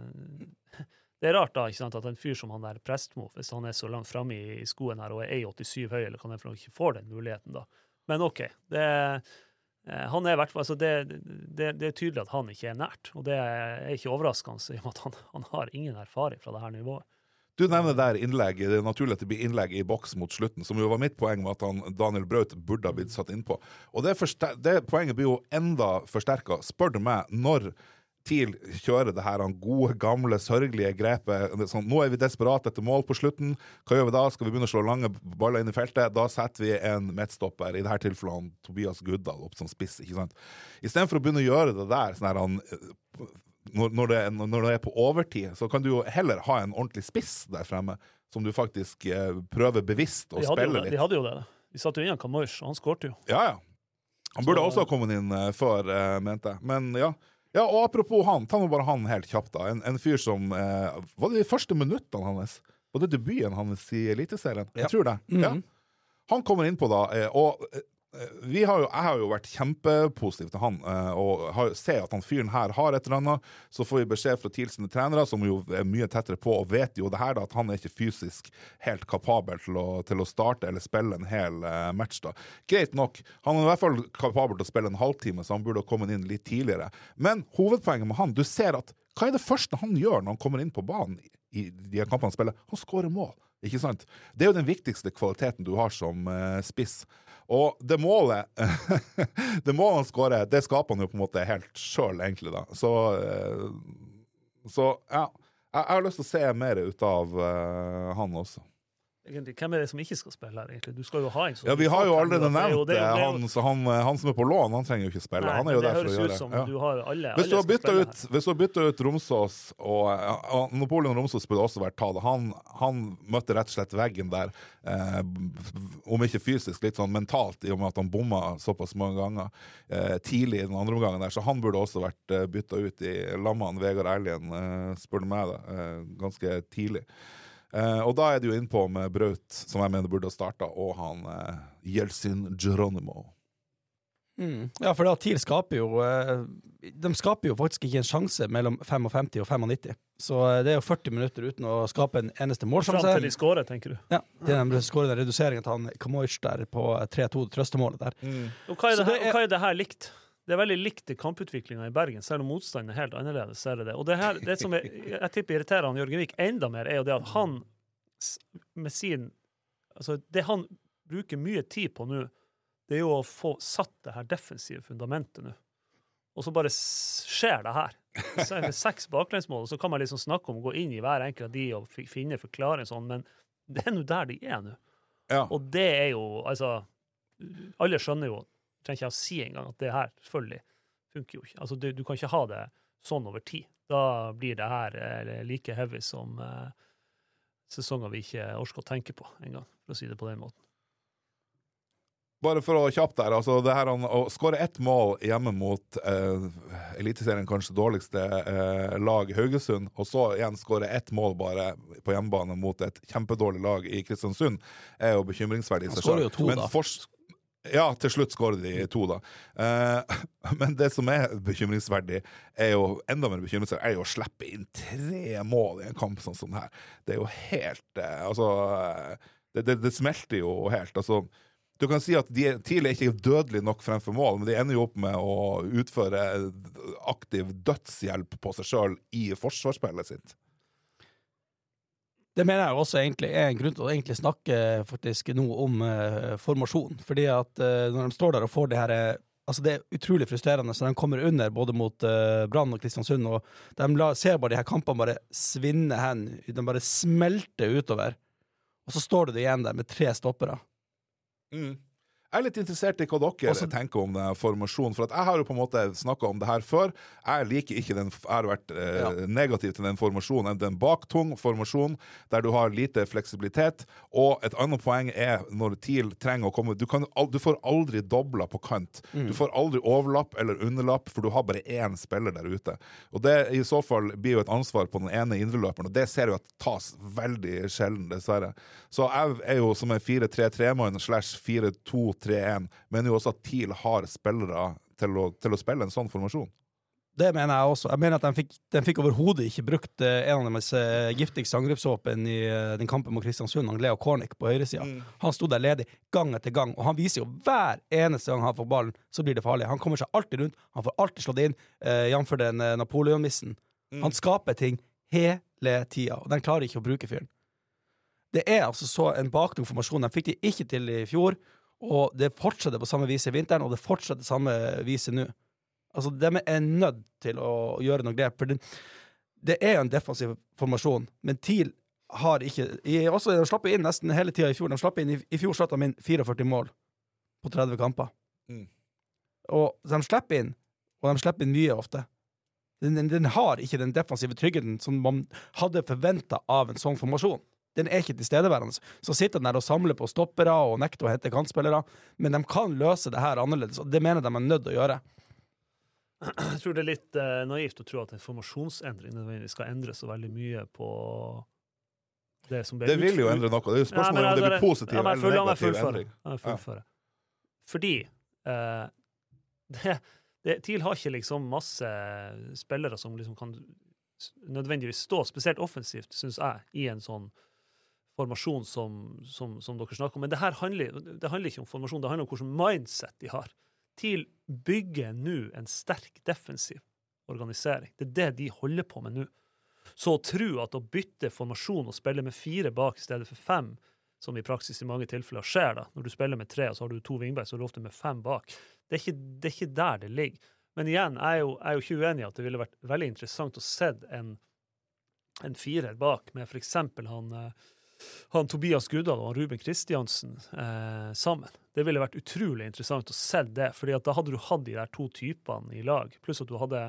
det er rart da, ikke sant, at en fyr som han der Prestmo, hvis han er så langt fremme i, i skoen her og er en åttisyv høy, eller kan han ikke få den muligheten da. Men ok, det, han er i hvert fall, altså det, det, det er tydelig at han ikke er nært, og det er ikke overraskende i og med at han, han har ingen erfaring fra det her nivået. Du nevner der innlegg, det er naturlig at det blir innlegg i boks mot slutten, som jo var mitt poeng med at han, Daniel Braut burde ha blitt satt inn på. Og det, det poenget blir jo enda forsterket, spør du meg, når TIL kjører det her gode, gamle, sørgelige grepet. Sånn, nå er vi desperat etter mål på slutten. Hva gjør vi da? Skal vi begynne å slå lange baller inn i feltet? Da setter vi en midtstopper, i dette tilfellet Tobias Guddal, opp som spiss, ikke sant? I stedet for å begynne å gjøre det der, sånn her, han, når, når, det, når det er på overtid, så kan du jo heller ha en ordentlig spiss der fremme, som du faktisk eh, prøver bevisst å spille litt. De hadde jo det. De satt jo inn Kamørs, og han skårte jo. Ja, ja. Han burde så, også ha kommet inn uh, før, uh, mente jeg. Men ja, Ja, og apropos han, ta nå bare han helt kjapt da. En, en fyr som, eh, var det de første minuttene hans? Var det debuten hans i Eliteserien? Ja. Jeg tror det. Mm-hmm. Ja. Han kommer inn på da, eh, og eh, vi har jo, jeg har jo vært kjempepositiv til han, eh, og har, ser at han fyren her har et eller annet, så får vi beskjed fra TIL sine trenere, som jo er mye tettere på, og vet jo det her da, at han er ikke fysisk helt kapabel til å, til å starte eller spille en hel eh, match da. Greit nok, han er i hvert fall kapabel til å spille en halvtime, så han burde ha kommet inn litt tidligere. Men hovedpoenget med han, du ser at, hva er det første han gjør når han kommer inn på banen i, i de kampene han spiller? Han skårer mål, ikke sant? Det er jo den viktigste kvaliteten du har som eh, spiss. Og det målet, det målet han skårer, det skaper han jo på en måte helt selv, egentlig da. Så, så ja, jeg, jeg har lyst til å se mer ut av uh, han også. egentlig, hvem er det som ikke skal spille her, egentlig? Du skal jo ha en sånn... Ja, vi har jo allerede nevnt det, det, det, han, så han, han som er på lån, han trenger jo ikke spille. Nei, han er jo der for å gjøre. Det høres ut som ja. du har alle, Hvis du alle har byttet ut, hvis du har byttet ut Romsås, og ja, Napoleon Romsås burde også vært tatt, han, han møtte rett og slett veggen der, eh, om ikke fysisk, litt sånn mentalt, i og med at han bomma såpass mange ganger eh, tidlig i den andre omgangen der, så han burde også vært eh, byttet ut i lammen Vegard Erlien, eh, spør du meg det, eh, ganske tidlig. Uh, og da er det jo innpå med Braut, som jeg mener burde ha startet, og han uh, Jelsin Geronimo. Mm. Ja, for da TIL skaper jo uh, de skaper jo faktisk ikke en sjanse mellom femtifem og femognitti. Så uh, det er jo førti minutter uten å skape en eneste målsjanse. Fram til de skårer, tenker du? Ja, det er de skårer den reduseringen til han Kamoic der på tre to trøstemålet der. Mm. Og hva er det her, og hva er det her likt? Det er veldig likt i kamputviklingen i Bergen, selv om motstanden er helt annerledes, så er det det. Og det her, det som er, jeg tipper irriterer han Jørgen Vik enda mer, er jo det at han med sin, altså det han bruker mye tid på nå, det er jo å få satt det her defensive fundamentet nå. Og så bare skjer det her. Så er det seks baklengsmål, og så kan man liksom snakke om å gå inn i hver enkelt av de og finne forklaring sånn, men det er nå der de er nå. Ja. Og det er jo, altså, alle skjønner jo, trenger ikke å si engang at det her selvfølgelig funker jo ikke. Altså, du, du kan ikke ha det sånn over tid. Da blir det her eh, like heavy som eh, sesonger vi ikke orsker å tenke på en gang, for å si det på den måten. Bare for å kjapt der, altså det her, å skåre ett mål hjemme mot eh, eliteserien kanskje dårligste eh, lag Haugesund, og så igjen skåre ett mål bare på hjemmebane mot et kjempedårlig lag i Kristiansund, er jo bekymringsverdig i seg selv. Han skårer jo to, Men da. For, ja, til slutt skårer de to, da. Eh, men det som er bekymringsverdig, er jo enda mer bekymringsverdig, er jo å slippe inn tre mål i en kamp sånn som det her. Det er jo helt eh, Altså, det, det, det smelter jo helt. Altså, du kan si at de tidlig er ikke dødelig nok fremfor mål, men de ender jo opp med å utføre aktiv dødshjelp på seg selv i forsvarsspillet sitt. Det mener jeg også egentlig er en grunn til å egentlig snakke faktisk nå om uh, formasjon, fordi at uh, når de står der og får det her, altså det er utrolig frustrerende, så de kommer under både mot uh, Brann og Kristiansund, og de la, ser bare de her kampene bare svinne hen, de bare smelter utover, og så står det igjen der med tre stoppere. Mm. Jeg er litt interessert i hva dere Også, tenker om denne formasjonen, for at jeg har jo på en måte snakket om det her før. Jeg liker ikke den, jeg har vært eh, ja. negativ til den formasjonen. Den baktung formasjon, der du har lite fleksibilitet, og et annet poeng er når TIL trenger å komme, du, kan, du får aldri dobla på kant. Mm. Du får aldri overlapp eller underlapp, for du har bare én spiller der ute. Og det i så fall blir jo et ansvar på den ene indreløperen, og det ser jo at tas veldig sjelden, dessverre. Så jeg er jo som en fire tre tre-mann slash fire to tre en, men jo også at TIL har spillere til å, til å spille en sånn formasjon. Det mener jeg også. Jeg mener at de fikk, de fikk overhodet ikke brukt uh, en av deres uh, giftigste angrepsvåpen i uh, den kampen mot Kristiansund, Leo Kornic på høyresida. Mm. Han stod der ledig gang etter gang, og han viser jo hver eneste gang han får ballen, så blir det farlig. Han kommer seg alltid rundt, han får alltid slått inn, uh, jamfør den uh, Napoleon-missen. Mm. Han skaper ting hele tida, og den klarer ikke å bruke fyren. Det er altså så en baktung formasjon. De fikk de ikke til i fjor, og det fortsetter på samme vis i vinteren, og det fortsetter samme viset nå. Altså, de er nødt til å gjøre noe grep, for det, det er jo en defensiv formasjon, men TIL har ikke, i, også de slapp inn nesten hele tiden i fjor, de slapp inn, i, i fjor slapp de inn førtifire mål på tretti kamper. Mm. Og de slipper inn, og de slipper inn mye ofte. Den, den, den har ikke den defensive tryggheten som man hadde forventet av en sånn formasjon. Den er ikke tilstedeværende. Så sitter den der og samler på stoppere og nekter å hente kantspillere, men de kan løse det her annerledes, og det mener de er nødt til å gjøre. Jeg tror det er litt uh, naivt å tro at en formasjonsendring nødvendigvis skal endre så veldig mye på det som ble Det vil jo endre noe. Det er jo spørsmålet ja, om det blir positiv ja, eller negativ endring. Ja. Fordi uh, det, det, TIL har ikke liksom masse spillere som liksom kan nødvendigvis stå spesielt offensivt, synes jeg, i en sånn formasjon som, som, som dere snakker om. Men det her handler, det handler ikke om formasjon, det handler om hvordan mindset de har. TIL bygger nå en sterk defensiv organisering. Det er det de holder på med nå. Så å tro at å bytte formasjon og spille med fire bak i stedet for fem, som i praksis i mange tilfeller skjer da, når du spiller med tre, og så har du to wingback, så er det ofte med fem bak. Det er ikke, det er ikke der det ligger. Men igjen, jeg er jo, jeg er jo ikke uenig i at det ville vært veldig interessant å se en, en firer bak, med for eksempel han han Tobias Guddal og Ruben Kristiansen eh, sammen. Det ville vært utrolig interessant å se det, fordi at da hadde du hatt de der to typene i lag, pluss at du hadde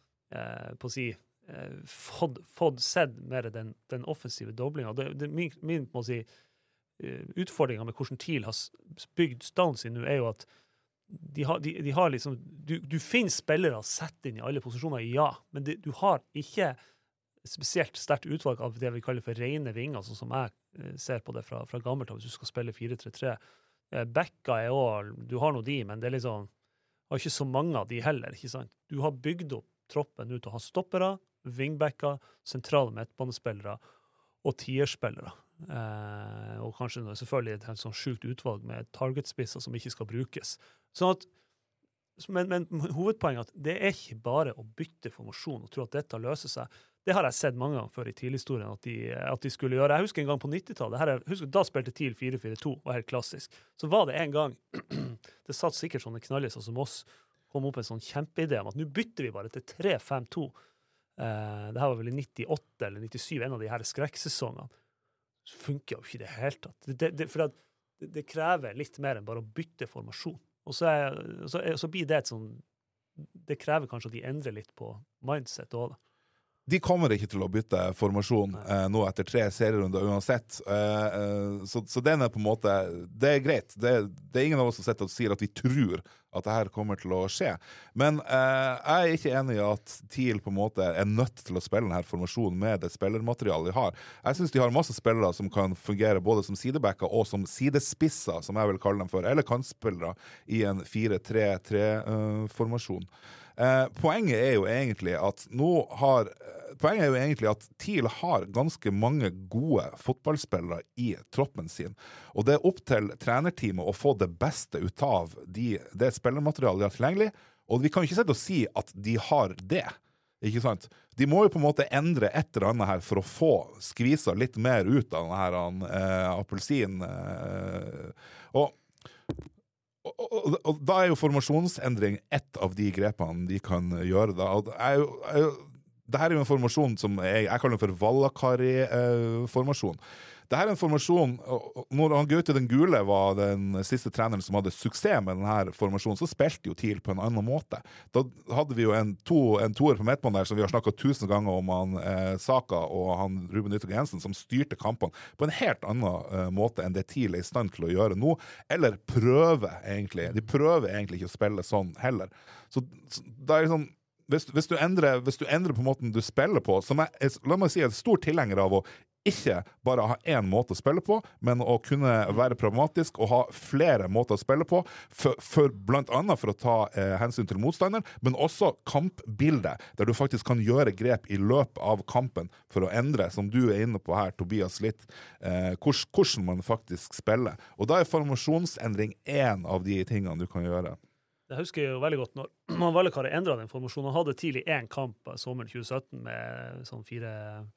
eh, på å si, eh, fått, fått sett mer den, den offensive doblingen. Det, det, min, min må si, utfordringen med hvordan TIL har bygd stallen sin nå, er jo at de har, de, de har liksom, du, du finner spillere sett inn i alle posisjoner, ja, men det, du har ikke spesielt sterkt utvalg av det vi kaller for rene vinger, sånn som jeg eh, ser på det fra, fra gammelt av, hvis du skal spille fire tre tre. Eh, Becka er også, du har noe de, men det er liksom, har ikke så mange av de heller, ikke sant? Du har bygd opp troppen ut til å ha stoppere, wingbacker, sentrale midtbanespillere og tierspillere. Eh, og kanskje selvfølgelig et helt sånn sjukt utvalg med targetspisser som ikke skal brukes. Sånn at, men, men hovedpoenget er at det er ikke bare å bytte formasjon og tro at dette løser seg. Det har jeg sett mange ganger før i TIL-historien at de, at de skulle gjøre. Jeg husker en gang på nittitallet, her er, husker, da spilte TIL fire fire to, var helt klassisk. Så var det en gang, det satt sikkert sånne knalliser som oss, kom opp en sånn kjempeidé om at nå bytter vi bare til tre fem to. Eh, det her var vel i nittiåtte eller nittisyv, en av de her skrekksesongene. Så funker jo ikke det helt tatt. Det, det, det, for det, det krever litt mer enn bare å bytte formasjon. Og så, er, så, er, så blir det et sånn, det krever kanskje at de endrer litt på mindset også da. De kommer ikke til å bytte formasjon eh, nå etter tre serierunder uansett. Eh, eh, så, så den er på en måte, det er greit. Det, det er ingen av oss som sitter og sier at vi tror at det her kommer til å skje. Men eh, jeg er ikke enig i at TIL på en måte er nødt til å spille denne formasjonen med det spillermaterialet de har. Jeg synes de har masse spillere som kan fungere både som sidebacker og som sidespisser, som jeg vil kalle dem for, eller kantspillere i en fire tre tre-formasjon. Eh, poenget er jo egentlig at nå har Poenget er jo egentlig at TIL har ganske mange gode fotballspillere i troppen sin, og det er opp til trenerteamet å få det beste ut av de, det spillermaterialet de har tilgjengelig, og vi kan ikke sette og si at de har det, ikke sant? De må jo på en måte endre et eller annet her for å få skvisa litt mer ut av denne her eh, appelsin, eh, og Og, og, og da er jo formasjonsendring ett av de grepene de kan gjøre da. Og det er jo, er jo, det her er jo en formasjon som jeg, jeg kaller den for Vallakari-formasjon. Eh, det her er en formasjon, og når han Gaute den Gule var den siste treneren som hadde suksess med denne formasjonen, så spilte jo TIL på en annen måte. Da hadde vi jo en, to, en toer på midtbanen der som vi har snakket tusen ganger om, han eh, Saka og han Ruben Nyttig Jensen, som styrte kampene på en helt annen eh, måte enn det TIL er i stand til å gjøre nå, eller prøve egentlig. De prøver egentlig ikke å spille sånn heller. Så, så da er det sånn, hvis, hvis, du endrer, hvis du endrer på måten du spiller på, som jeg, la meg si, er en stor tilhenger av å ikke bare ha en måte å spille på, men å kunne være pragmatisk og ha flere måter å spille på, for, for blant annet for å ta eh, hensyn til motstanderen, men også kampbildet, der du faktisk kan gjøre grep i løpet av kampen for å endre, som du er inne på her, Tobias, litt, eh, hvordan, hvordan man faktisk spiller. Og da er formasjonsendring en av de tingene du kan gjøre. Jeg husker jo veldig godt når man Vallakari endret den formasjonen. Han hadde tidlig en kamp sommeren tjue sytten med sånn fire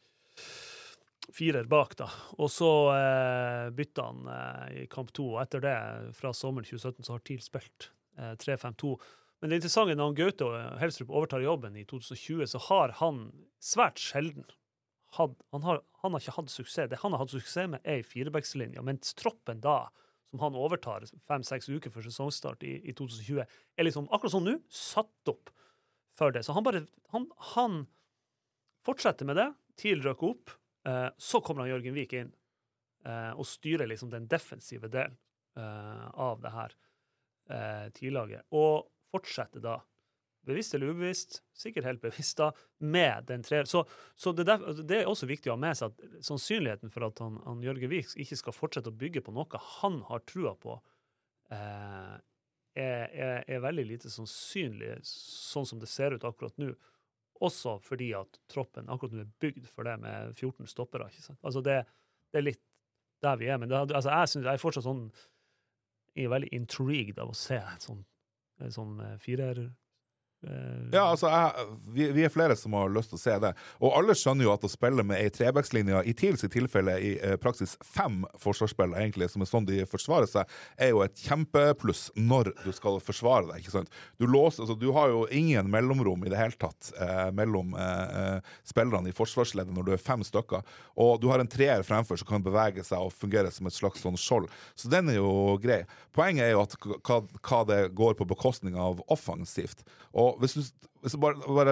firer bak da, og så eh, bytta han eh, i kamp to, og etter det, fra sommeren tjue sytten, så har TIL spilt eh, tre fem to. Men det interessante, når han Gaute og Helstrup overtar jobben i to tusen og tjue, så har han svært sjelden had, han, har, han har ikke hatt suksess. Det han har hatt suksess med er i firebackslinja, mens troppen da, som han overtar fem-seks uker for sesongstart i, i to tusen og tjue, er liksom akkurat sånn nå, satt opp for det. Så han bare, han, han fortsetter med det, TIL røkker opp, Uh, så kommer han Jørgen Vik inn uh, og styrer liksom den defensive delen uh, av det her uh, tidlaget, og fortsetter da, bevisst eller ubevisst, sikkert helt bevisst da, med den tre. Så, så det, der, det er også viktig å ha med seg at sannsynligheten for at han, han Jørgen Vik ikke skal fortsette å bygge på noe han har trua på, uh, er, er, er veldig lite sannsynlig, sånn som det ser ut akkurat nå. Også fordi at troppen akkurat nå er bygd for det med fjorten stoppere, ikke sant? Altså det, det er litt der vi er, men det, altså jeg synes, jeg er fortsatt sånn, jeg er veldig intrigued av å se en sånn, en sånn firer, Ja, altså, jeg, vi, vi er flere som har lyst til å se det. Og alle skjønner jo at å spille med ei trebackslinje, i TILs i tilfelle i eh, praksis fem forsvarsspillere, egentlig, som er sånn de forsvarer seg, er jo et kjempepluss når du skal forsvare deg, ikke sant? Du låser, altså, du har jo ingen mellomrom i det hele tatt eh, mellom eh, spillerne i forsvarsleddet når du er fem stykker, og du har en treer fremfor som kan bevege seg og fungere som et slags sånn skjold. Så den er jo grei. Poenget er jo at hva, hva det går på bekostning av offensivt. Og hvis du, hvis du bare, bare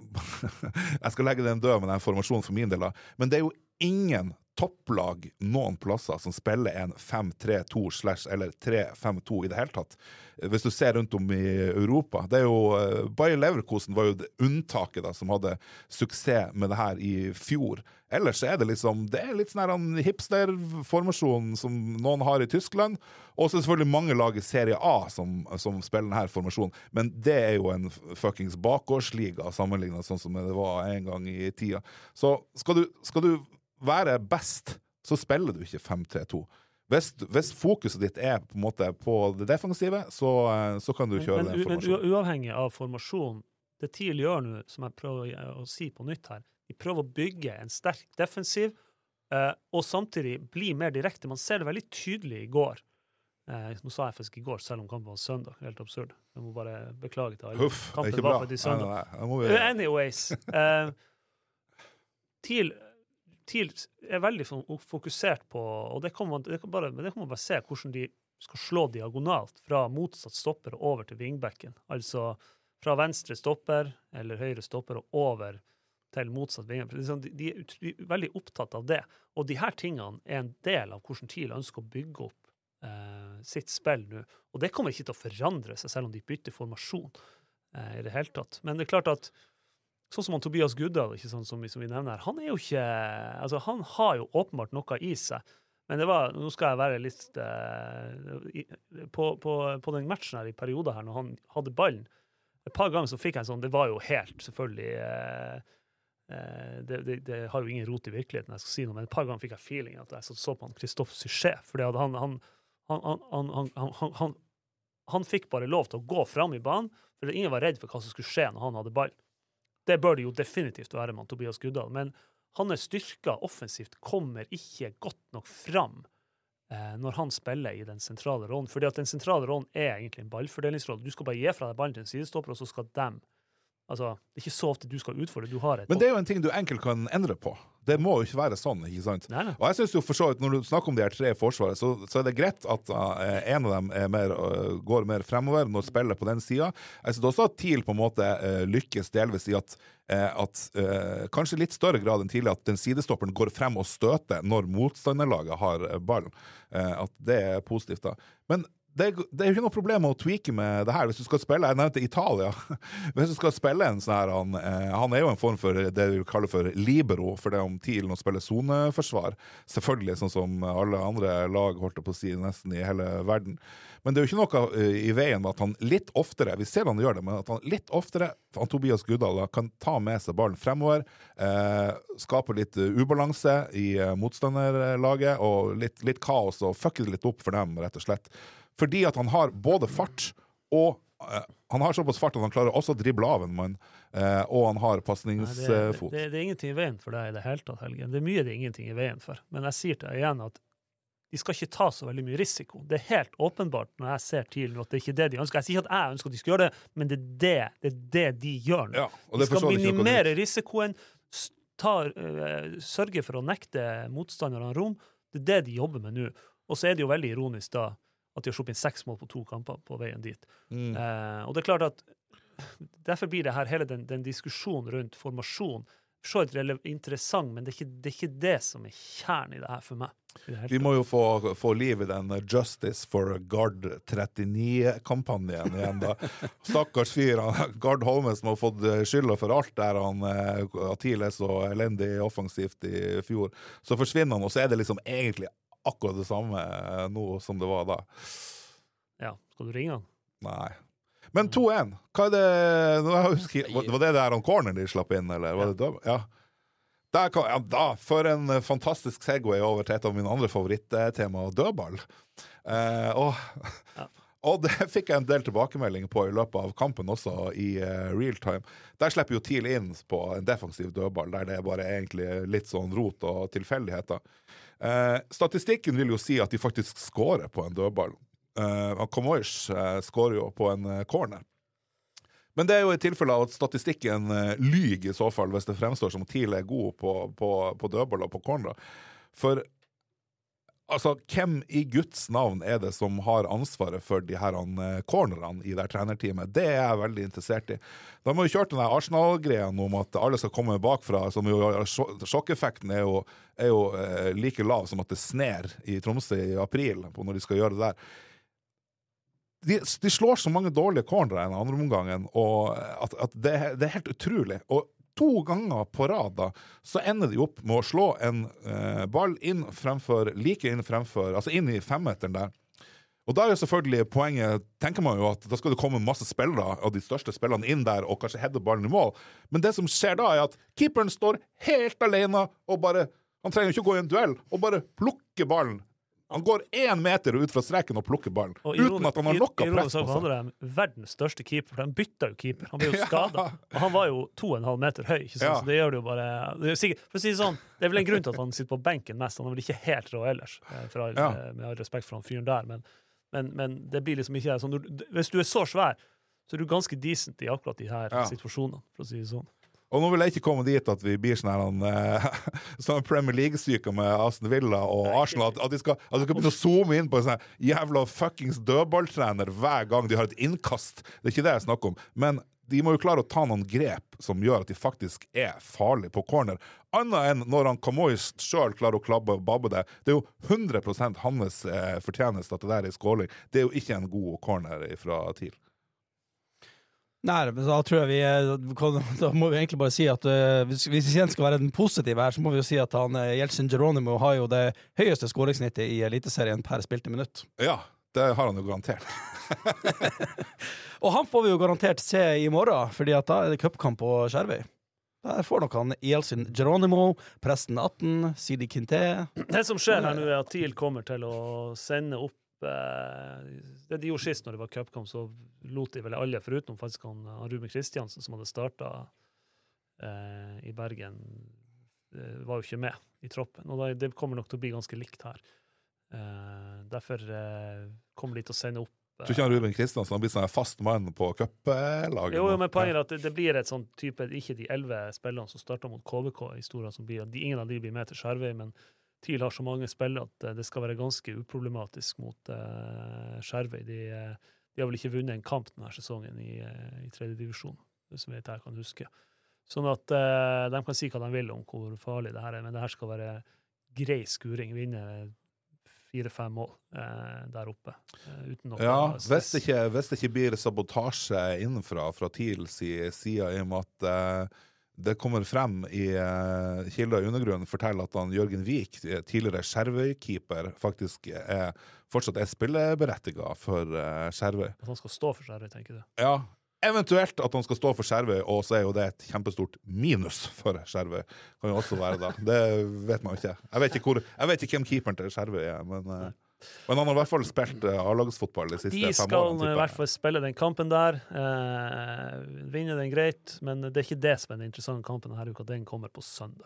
jeg skal legge den død med den formasjonen for min del da, men det er jo ingen topplag noen plasser som spiller en fem tre to slash eller tre fem to i det hele tatt. Hvis du ser rundt om i Europa, det er jo Bayer Leverkusen var jo det unntaket da, som hadde suksess med det her i fjor. Ellers er det liksom, det er litt sånn her hipster-formasjon som noen har i Tyskland, og så er det selvfølgelig mange lag i Serie A som, som spiller denne formasjonen, men det er jo en fuckings bakgårdsliga sammenlignet sånn som det var en gang i tida. Så skal du, skal du være best, så spiller du ikke fem tre to. Hvis, hvis fokuset ditt er på en måte på det defensive, så, så kan du kjøre men, den formasjonen. Men uavhengig av formasjon, det TIL gjør nå, som jeg prøver å si på nytt her, de prøver å bygge en sterk defensiv, eh, og samtidig bli mer direkte. Man ser det veldig tydelig i går. Eh, nå sa jeg faktisk i går, selv om kampen var søndag. Helt absurd. Jeg må bare beklage til alle. Huff, det er kampen ikke var bra. faktisk søndag. Nei, nei, nei. Må vi... Anyways, eh, TIL TIL er veldig fokusert på, og det kan man, det kan bare, det kan man bare se hvordan de skal slå diagonalt fra motsatt stopper og over til wingbacken. Altså fra venstre stopper eller høyre stopper og over til motsatt wingback. De, de er veldig opptatt av det, og de her tingene er en del av hvordan TIL ønsker å bygge opp eh, sitt spill nå. Og det kommer ikke til å forandre seg selv om de bytter formasjon eh, i det hele tatt. Men det er klart at sånn som han Tobias Guddal, ikke sånn som, som vi nevner her, han er jo ikke, altså han har jo åpenbart noe i seg, men det var, nå skal jeg være litt, eh, i, på, på, på den matchen her i perioder her, når han hadde ballen, et par ganger så fikk jeg en sånn, det var jo helt selvfølgelig, eh, eh, det, det, det har jo ingen rot i virkeligheten, jeg skal si noe, men et par ganger fikk jeg feeling at jeg så, så på han Christophe Suchet, fordi at han, han, han, han, han, han, han, han, han, han fikk bare lov til å gå frem i banen, for ingen var redd for hva som skulle skje når han hadde ballen. Det bør det jo definitivt være med Tobias Guddal, men hans styrker offensivt kommer ikke godt nok fram eh, når han spiller i den sentrale rollen, fordi at den sentrale rollen er egentlig en ballfordelingsrolle. Du skal bare gi fra deg ballen til en sidestopper, og så skal dem. Altså, det er ikke så ofte du skal utfordre, du har et... Men det er jo en ting du enkelt kan endre på. Det må jo ikke være sånn, ikke sant? Nei, nei. Og jeg synes jo for så vidt, når du snakker om de her tre i forsvaret, så, så er det greit at uh, en av dem er mer, uh, går mer fremover når spiller på den siden. Jeg synes også at TIL på en måte uh, lykkes delvis i at, uh, at uh, kanskje litt større grad enn tidlig, at den sidestopperen går frem og støter når motstanderlaget har uh, ballen. Uh, at det er positivt da. Men Det, det er jo ikke noe problem å tweake med det her. Hvis du skal spille, jeg nevnte Italia, hvis du skal spille en sånn her, han, eh, han er jo en form for det vi kaller for libero, for det om TIL å spille zoneforsvar. Selvfølgelig, sånn som alle andre lag holdt på å si nesten i hele verden. Men det er jo ikke noe uh, i veien med at han litt oftere, vi ser han gjør det, men at han litt oftere, han Tobias Guddal, kan ta med seg ballen fremover, eh, skape litt uh, ubalanse i uh, motstanderlaget, og litt, litt kaos, og fucke det litt opp for dem, rett og slett. Fordi at han har både fart og uh, han har såpass fart at han klarer også å drible av en mann, uh, og han har passningsfot. Det, det, det, det er ingenting i veien for deg i det hele tatt, Helge. Det er mye det er ingenting i veien for. Men jeg sier til deg igjen at de skal ikke ta så veldig mye risiko. Det er helt åpenbart når jeg ser til at det er ikke det de ønsker. Jeg sier ikke at jeg ønsker at de skal gjøre det, men det er det, det, er det de gjør nå. Ja, de skal minimere risikoen, tar, uh, sørge for å nekte motstanderne rom. Det er det de jobber med nå. Og så er det jo veldig ironisk da, at de har sluppet inn seks mål på to kamper på veien dit. Mm. Eh, og det er klart at derfor blir det her hele den, den diskusjonen rundt formasjon så er interessant, men det er, ikke, det er ikke det som er kjernen i det her for meg. Vi må jo få, få liv i den Justice for Gard trettini-kampanjen igjen da. Stakkars fyr, Gard Holmen som har fått skylda for alt der han TIL er så elendig offensivt i fjor. Så forsvinner han, og så er det liksom egentlig akkurat det samme nå som det var da. Ja, skal du ringe han? Nei. Men to én, hva er det, nå jeg husker, var det der han corner de slapp inn, eller var det døm? Ja. Der kan, ja, da, for en fantastisk segway over til et av mine andre favorittema, dødball. Eh, og, ja. Og det fikk jeg en del tilbakemelding på i løpet av kampen også i uh, real time. Der slipper jo TIL inn på en defensiv dødball, der det er bare egentlig litt sånn rot og tilfeldigheter. Uh, statistikken vil jo si at de faktisk skårer på en dødball. Uh, Comois uh, skårer jo på en uh, corner. Men det er jo i tilfelle at statistikken uh, lyger i så fall, hvis det fremstår som TIL er god på, på, på dødball og på corner. For altså, hvem i Guds navn er det som har ansvaret for de her cornerene i det trenerteamet? Det er jeg veldig interessert i. Da må vi kjøre den Arsenal-greien om at alle skal komme bakfra, som jo sjokkeffekten er jo, er jo eh, like lav som at det sner i Tromsø i april på når de skal gjøre det der. De, de slår så mange dårlige cornere enn andre omgangen, og at, at det, det er helt utrolig. Og to ganger på rad da, så ender de opp med å slå en eh, ball inn fremfor, like inn fremfor, altså inn i femmeteren der. Og da er jo selvfølgelig poenget, tenker man jo at da skal det komme masse spillere av de største spillerne inn der og kanskje hedde ballen i mål. Men det som skjer da er at keeperen står helt alene og bare, han trenger ikke å gå i en duell, og bare plukke ballen. Han går én meter ut fra streken og plukker ballen, og uten at han har nok av press på seg. Han er verdens største keeper, for han bytter jo keeper. Han ble jo skadet. Ja. Og han var jo to og en halv meter høy, ikke sant? Ja. Så det gjør det jo bare... Det er sikkert, for å si det sånn, det er vel en grunn til at han sitter på benken mest. Han er vel ikke helt rå ellers, for, ja. med all respekt for han fyren der, men, men, men det blir liksom ikke sånn... Hvis du er så svær, så er du ganske decent i akkurat de her ja. situasjonene, for å si det sånn. Og nå vil jeg ikke komme dit at vi blir sånn her uh, sånn Premier League-syke med Aston Villa og Arsenal, at, at de skal, at de skal begynne å zoome inn på en sånn jævla fuckings dødballtrener hver gang de har et innkast. Det er ikke det jeg snakker om. Men de må jo klare å ta noen grep som gjør at de faktisk er farlige på corner. Annet enn når han Kamois selv klarer å klabbe og babbe det. Det er jo hundre prosent hans eh, fortjeneste at det der er skåling. Det er jo ikke en god corner fra TIL. Nei, men da tror jeg vi da må vi egentlig bare si at uh, hvis, hvis vi igjen skal være den positive her, så må vi jo si at han uh, Jeltsin Geronimo har jo det høyeste skåringssnittet i Eliteserien per spilte minutt. Ja, det har han jo garantert. Og han får vi jo garantert se i morgen, fordi at da er det cupkamp på Skjervøy. Der får nok han Jeltsin Geronimo, Presten atten, Sidi Kinte. Det som skjer her nå er at TIL kommer til å sende opp det de gjorde sist når det var cupkamp, så lot de vel alle, foruten faktisk han, han Ruben Kristiansen som hadde startet eh, i Bergen, eh, var jo ikke med i troppen, og da, det kommer nok til å bli ganske likt her. Eh, derfor eh, kommer de til å sende opp eh, Tror ikke han Ruben Kristiansen har blitt sånn fast mann på cuplaget? Jo, men poenget er at det, det blir et sånn type, ikke de elleve spillerne som startet mot K V K i Stora, som blir, de, ingen av de blir med til Skjervøy, men TIL har så mange spillere at det skal være ganske uproblematisk mot uh, Skjervøy. De, de har vel ikke vunnet en kamp denne sesongen i, uh, i tredje divisjon, som jeg kan huske. Sånn at uh, de kan si hva de vil om hvor farlig det her er, men det her skal være grei skuring, vinne fire-fem mål uh, der oppe. Uh, uten noe ja, hvis det, ikke, hvis det ikke blir sabotasje innenfra fra TILs side, i og med at uh, det kommer frem i uh, Kilda i undergrunnen, forteller at han Jørgen Vik, tidligere Skjervøy-keeper, faktisk er, fortsatt er spilleberettiget for uh, Skjervøy. At han skal stå for Skjervøy, tenker du? Ja, eventuelt at han skal stå for Skjervøy, og så er jo det et kjempestort minus for Skjervøy. Kan jo også være da. Det vet man jo ikke. Jeg vet ikke, hvor, jeg vet ikke hvem keeperen til Skjervøy er, men... Uh, Men han har i hvert fall spilt uh, A-lagsfotball de siste de fem årene. De skal i hvert fall spille den kampen der, eh, vinne den greit, men det er ikke det som er den interessante kampen denne uka, den kommer på søndag.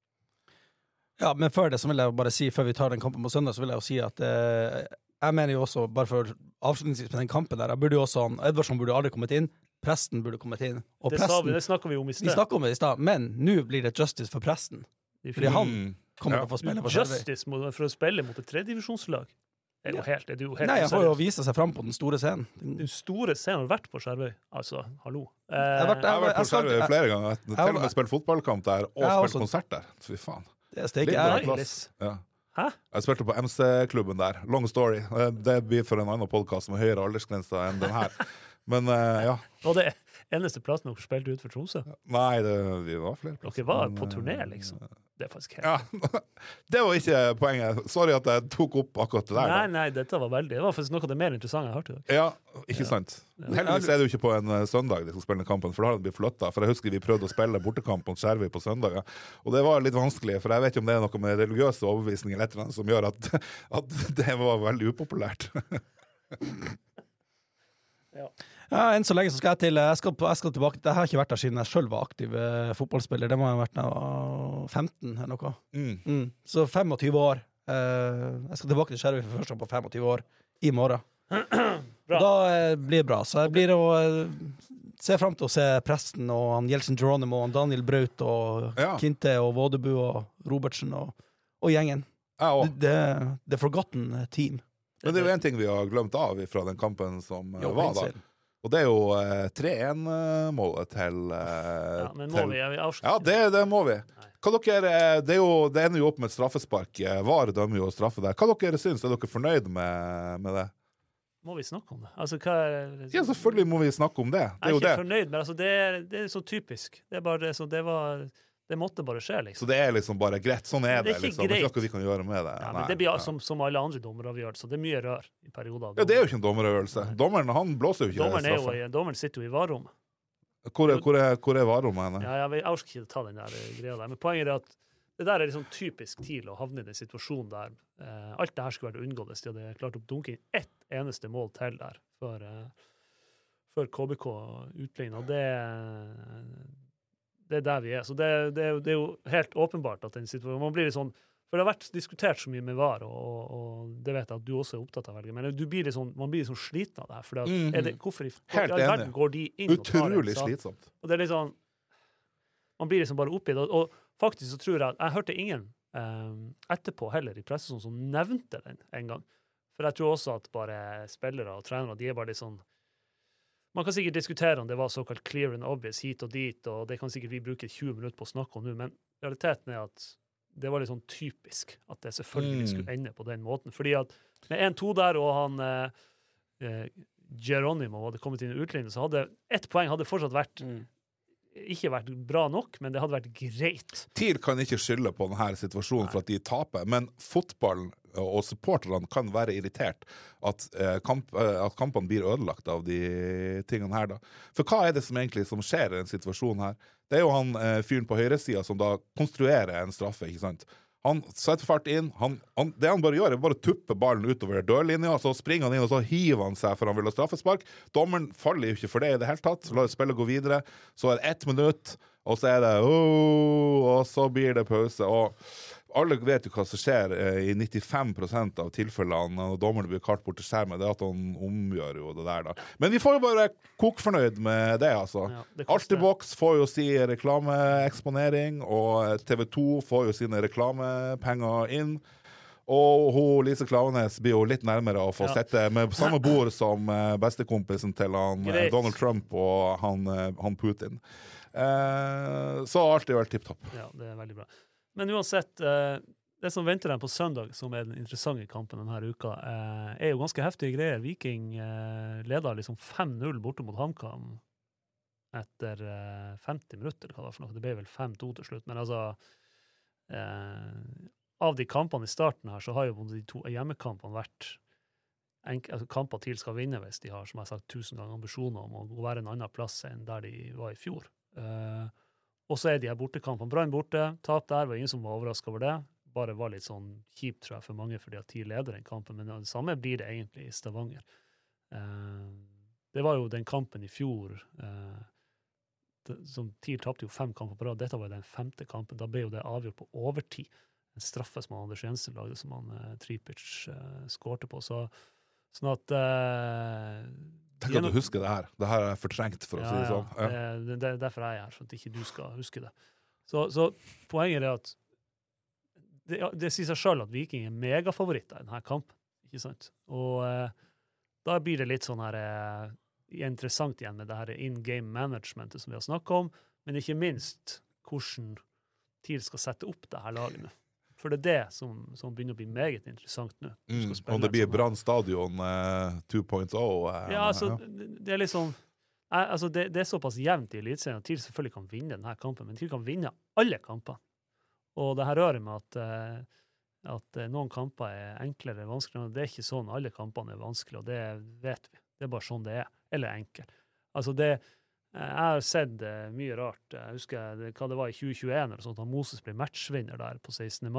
Ja, men før det så vil jeg bare si, før vi tar den kampen på søndag, så vil jeg jo si at eh, jeg mener jo også, bare for avslutningsvis med den kampen der, jeg burde jo også, Edvardsson burde aldri kommet inn, Presten burde kommet inn. Og det, presten, vi, det snakker vi om i sted. Vi snakker om det i sted, men nå blir det justice for Presten. Fordi han kommer ja. til å få spille på Skjervøy. Justice mot, for å spille mot et tredjedivisjonslag. Det er jo helt, det er jo helt Nei, han får jo vise seg frem på den store scenen. Den store scenen har vært på Skjervøy. Altså, hallo. Eh, jeg, har vært, jeg, jeg har vært på Skjervøy flere ganger. Jeg, til og med spilt fotballkamp der, og spilt også, konsert der. Fy faen. Det er stek jeg. Ja. Hæ? Jeg spilte på M C-klubben der. Long story. Det blir for en annen podcast med høyere aldersgrenser enn den her. Men, uh, ja. Og det eneste plassen dere spilte ut for Tromsø? Nei, det, det var flere plasser. Dere var på turné, liksom? Det er faktisk helt... Ja, det var ikke poenget. Sorry at jeg tok opp akkurat det der. Nei, nei, dette var veldig... Det var faktisk noe av det mer interessante jeg har hørt i dag. Ja, ikke sant. Ja. Heldigvis er det jo ikke på en uh, søndag de skal spille kampen, for da har det blitt flyttet. For jeg husker vi prøvde å spille bortekamp mot Skjervøy på søndager, og det var litt vanskelig, for jeg vet ikke om det er noe med religiøse overbevisninger eller noe som gjør at, at det var veldig upopulært. Ja. Ja, enn så lenge så skal jeg til Jeg skal, jeg skal tilbake Jeg har ikke vært der siden jeg selv var aktiv eh, fotballspiller. Det må ha vært da jeg var femten eller noe. Mm. Mm. Så femogtyve år. Eh, jeg skal tilbake til Skjervøy for første gang på femogtyve år i morgen. Da eh, blir det bra. Så jeg blir å eh, se frem til å se Presten og han Jeltsin Geronimo og han Daniel Braut og Ja. Kinte og Vådebu og Robertsen og, og gjengen. Jeg Det, også. det, det er forgotten team. Men det er jo en ting vi har glemt av fra den kampen som eh, Jo, var da. Vinsel. Og det er jo eh, tre en-målet til, eh, Ja, men må til vi, jeg, jeg Ja, det, det må vi. Hva dere, eh, det, er jo, det ender jo opp med et straffespark. Eh, VAR dømmer jo straffe der. Hva dere syns? Er dere fornøyd med, med det? Må vi snakke om det? Altså, hva er, Ja, selvfølgelig må vi snakke om det. Det Jeg er er jo ikke det. fornøyd, men altså, det, er, det er så typisk. Det er bare det, så det var Det måtte bare skje, liksom. Så det er liksom bare greit. Sånn er Det det. er ikke liksom. Det er greit. ikke noe vi kan gjøre med det. Ja, Nei, men det blir nei. som, som alle andre dommeravgjørelser. Det er mye rør i perioder. Ja, det er jo ikke en dommerøvelse. Dommeren han blåser jo ikke Dommeren, er jo, straffe. i- dommeren sitter jo i varerommet. Hvor er, hvor er, hvor er varerommet henne? Ja, jeg, jeg orker ikke ta den der eh, greia der. Men poenget er at det der er liksom typisk TIL å havne i den situasjonen der. Eh, alt det her skulle vært unngått hvis de hadde klart å dunke inn ett eneste mål til der før, eh, før K B K utlignet. Og det, det er der vi er. Så det, det, er jo, det er jo helt åpenbart at den situasjonen Man blir litt sånn For det har vært diskutert så mye med VAR, og, og det vet jeg at du også er opptatt av, Helge, men du blir litt sånn, man blir litt sånn sliten av det her. For det, Mhm. er det, hvorfor i Helt i all verden enig. går de inn og tar en Utrolig sak? slitsomt. Og det er litt sånn Man blir liksom bare oppi det. Og, og faktisk så tror jeg at Jeg hørte ingen eh, etterpå heller i pressen som nevnte den en gang. For jeg tror også at bare spillere og trenere de er bare litt sånn Man kan sikkert diskutere om det var såkalt clear and obvious hit og dit, og det kan sikkert vi bruke tjue minutter på å snakke om nå, men realiteten er at det var litt sånn typisk at det selvfølgelig Mm. skulle ende på den måten. Fordi at med en to der, og han eh, eh, Geronimo hadde kommet inn i utlignet, så hadde ett poeng hadde fortsatt vært ikke vært bra nok, men det hadde vært greit. TIL kan ikke skylde på denne situasjonen for at de taper, men fotballen og supporterne kan være irritert at, eh, kamp, eh, at kampene blir ødelagt av de tingene her da. For hva er det som egentlig som skjer i den situasjonen her? Det er jo han eh, fyren på høyresida som da konstruerer en straffe, ikke sant? Han setter fart inn, han, han, det han bare gjør er bare tuppe ballen utover dørlinja, så springer han inn, og så hiver han seg for han vil ha straffespark. Dommeren faller jo ikke for det i det hele tatt, lar spillet gå videre, så er det ett minutt, og så er det, oh, og så blir det pause, og alle vet jo hva som skjer eh, i nittifem prosent av tilfellene når dommeren blir kalt bort til skjermen, det er at han omgjør jo det der da. Men vi får jo bare kokfornøyd med det, altså. Ja, det koster. Altibox får jo si reklameeksponering, og T V to får jo sine reklamepenger inn. Og hun, Lise Klavenes blir jo litt nærmere å få Ja. sette med samme bord som eh, bestekompisen til han, eh, Greit. Donald Trump og han, eh, han Putin. Eh, så alt er vel tipptopp. Ja, det er veldig bra. Men uansett, eh, det som venter dem på søndag, som er den interessante kampen denne uka, eh, er jo ganske heftige greier. Viking eh, leder liksom fem null borte mot HamKam etter eh, femti minutter, eller hva det var for noe. Det ble vel fem to til slutt, men altså eh, av de kampene i starten her, så har jo de to hjemmekampene vært enk, altså, kamper TIL skal vinne hvis de har, som jeg har sagt, tusen ganger ambisjoner om å være en annen plass enn der de var i fjor. Eh, og så er de her bortekampene. Brann borte, tap der, var ingen som var overrasket over det. Bare var litt sånn kjipt, tror jeg, for mange, fordi at TIL leder den kampen, men det samme blir det egentlig i Stavanger. Eh, det var jo den kampen i fjor, eh, det, som TIL tapte jo fem kamper på rad. Dette var jo den femte kampen. Da ble jo det avgjort på overtid. En straffe som Anders Jensen lagde, som han uh, Tripic uh, skårte på. Så, sånn at uh, Tenk at du husker det her. Det her er fortrengt, for å ja, si det sånn. Ja, Ja. det, det er derfor jeg er her, for at ikke du skal huske det. Så, så poenget er at det, ja, det sier seg selv at Viking er megafavoritter i denne kampen, ikke sant? Og uh, da blir det litt sånn her uh, interessant igjen med det her in-game managementet som vi har snakket om, men ikke minst hvordan TIL skal sette opp det her laget nå. For det er det som, som begynner å bli meget interessant nå. Du skal Mm. spille Om det en blir sånn her- Brann stadion eh, to punkt oh. eh, Ja, altså, det det er liksom eh, altså det, det er såpass jevnt i Eliteserien at TIL selvfølgelig kan vinne denne kampen, men TIL kan vinne alle kampene. Og det her rører med at, eh, at eh, noen kamper er enklere eller vanskeligere. Det er ikke sånn alle kampene er vanskelige, og det vet vi. Det er bare sånn det er. Eller enkel. Altså det Jeg har sett uh, mye rart. Jeg husker det, hva det var i tjue tjueen, eller sånt, at Moses ble matchvinner der på sekstende mai.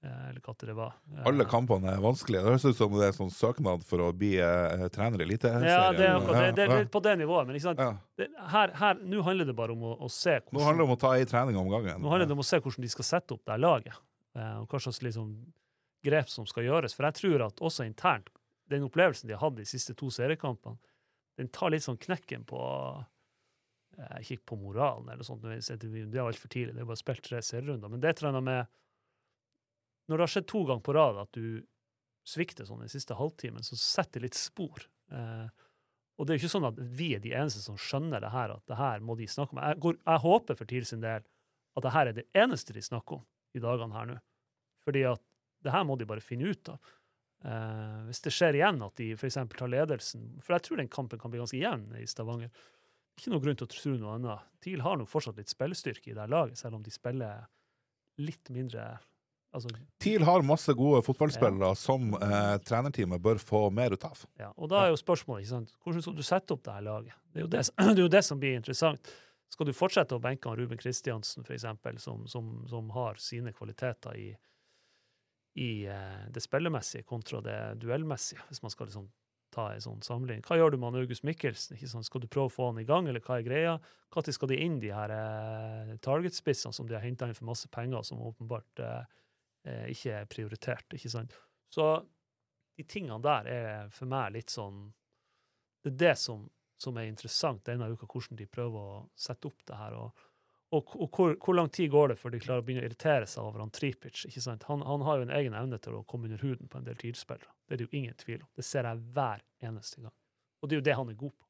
eller hva det var. Alle kampene er vanskelige. Det høres ut som det er sånn søknad for å bli uh, trener i eliteserien. Ja, det er, akkurat, det, det er ja. litt på det nivået, men ikke sant? Ja. Det, her, her, nå handler det bare om å, å se hvordan, Nå handler det om å ta en trening om gangen. Nå handler det om å se hvordan de skal sette opp det laget, eh, og hva slags liksom, grep som skal gjøres. For jeg tror at også internt, den opplevelsen de har hatt de siste to seriekampene, den tar litt sånn knekken på eh, ikke på moralen eller sånt, det er alt for tidlig, det er bare spilt tre serierunder, men det trener med når det har skjedd to ganger på rad at du svikter sånn i siste halvtimen, så setter det litt spor. Eh, og det er jo ikke sånn at vi er de eneste som skjønner det her, at det her må de snakke om. Jeg, går, jeg håper for TIL sin del at det her er det eneste de snakker om i dagene her nå. Fordi at det her må de bare finne ut av. Eh, hvis det skjer igjen at de for eksempel tar ledelsen, for jeg tror den kampen kan bli ganske jevn i Stavanger. Ikke noe grunn til å tro noe annet. TIL har nok fortsatt litt spillestyrke i det laget, selv om de spiller litt mindre. Altså, TIL har masse gode fotballspillere ja. som eh, trenerteamet bør få mer ut av. Ja, og da er jo spørsmålet, ikke sant? Hvordan skal du sette opp det her laget? Det er jo det, det, er jo det som blir interessant. Skal du fortsette å benke Ruben Kristiansen, for eksempel, som, som, som har sine kvaliteter i, i eh, det spillemessige kontra det duellmessige, hvis man skal liksom ta en sånn sammenligning. Hva gjør du med August Mikkelsen? Ikke sant? Skal du prøve å få han i gang, eller hva er greia? Hva skal de inn de her eh, targetspissene som de har hentet inn for masse penger, som åpenbart eh, Eh, ikke er prioritert, ikke sant? Så de tingene der er for meg litt sånn, det er det som, som er interessant denne uka, hvordan de prøver å sette opp det her, og, og, og hvor, hvor lang tid går det før de klarer å begynne å irritere seg over han Tripic, ikke sant? Han, han har jo en egen evne til å komme under huden på en del TIL-spillere. Det er det jo ingen tvil om. Det ser jeg hver eneste gang. Og det er jo det han er god på.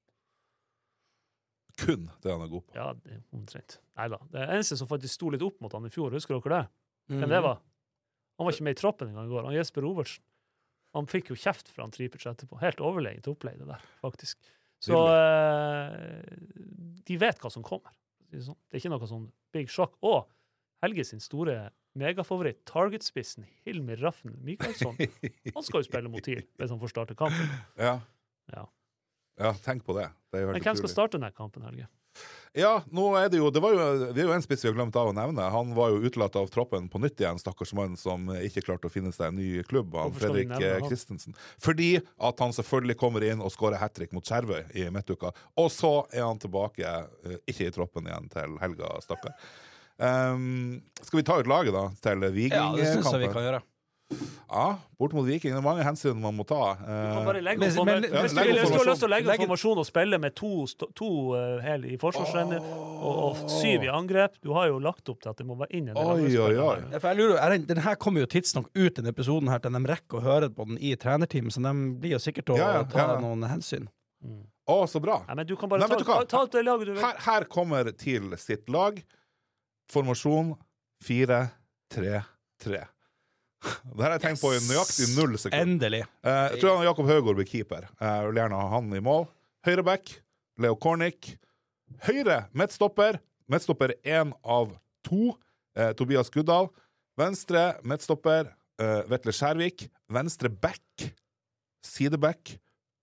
Kun det han er god på. Ja, det er omtrent. Neida. Det eneste som faktisk sto litt opp mot han i fjor, husker dere det? Hvem Mm. det var? Han var ikke med i troppen en gang i går. Han Jesper Robertsen. Han fikk jo kjeft fra han Tripic etterpå. Helt overlegent opplegg det der, faktisk. Så eh, de vet hva som kommer. Det er ikke noe sånn big shock. Og Helge sin store megafavoritt, targetspissen Hilmir Raffen Mikaelsson, han skal jo spille mot TIL hvis han får starte kampen. Ja. Ja. Ja, tenk på det. Det er jo helt Men hvem skal utrolig. starte denne kampen, Helge? Ja, nå er det jo Det, var jo, det er jo en spiss vi har glemt av å nevne. Han var jo utelatt av troppen på nytt igjen, stakkars mann som ikke klarte å finne seg en ny klubb, han Hvorfor skal vi Fredrik nevne han? Christensen. Fordi at han selvfølgelig kommer inn og skårer hat-trick mot Skjervøy i midtuka. Og så er han tilbake, eh, ikke i troppen igjen til helga, stakkar. Um, skal vi ta ut laget, da, til Viking-kampen? Ja, det synes jeg vi kan gjøre. Ja, bort mot Viking. Det er mange hensyn man må ta. Du kan bare legge Men- opp men- forma- ja, Hvis du legge vil- hvis du har lyst til å legge legge- opp formasjon og spille med to, sto- to uh, hel i forsvarsrennet og, og syv i angrep, du har jo lagt opp til at det må være inn en del Oi, andre oi, spillere oi. her. Ja, for jeg lurer, er den, den her kommer jo tidsnok ut, den episoden her, til de rekker å høre på den i trenerteamet, så de blir jo sikkert å Ja, ja, ta ja. noen hensyn. Mm. Å, så bra. Nei, men du kan bare Nei, ta, vet du hva? ta, ta ut det laget du vil. Her, her kommer til sitt lag. Formasjon fire tre tre. Det her har jeg tenkt på i nøyaktig null sekunder. Endelig. Eh, jeg tror han Jakob Høgård blir keeper. Jeg vil gjerne ha han i mål. Høyreback, Leo Kornic. Høyre midtstopper. Midtstopper én av to. Eh, Tobias Guddal. Venstre midtstopper, eh, Vetle Skjærvik. Venstre back, sideback,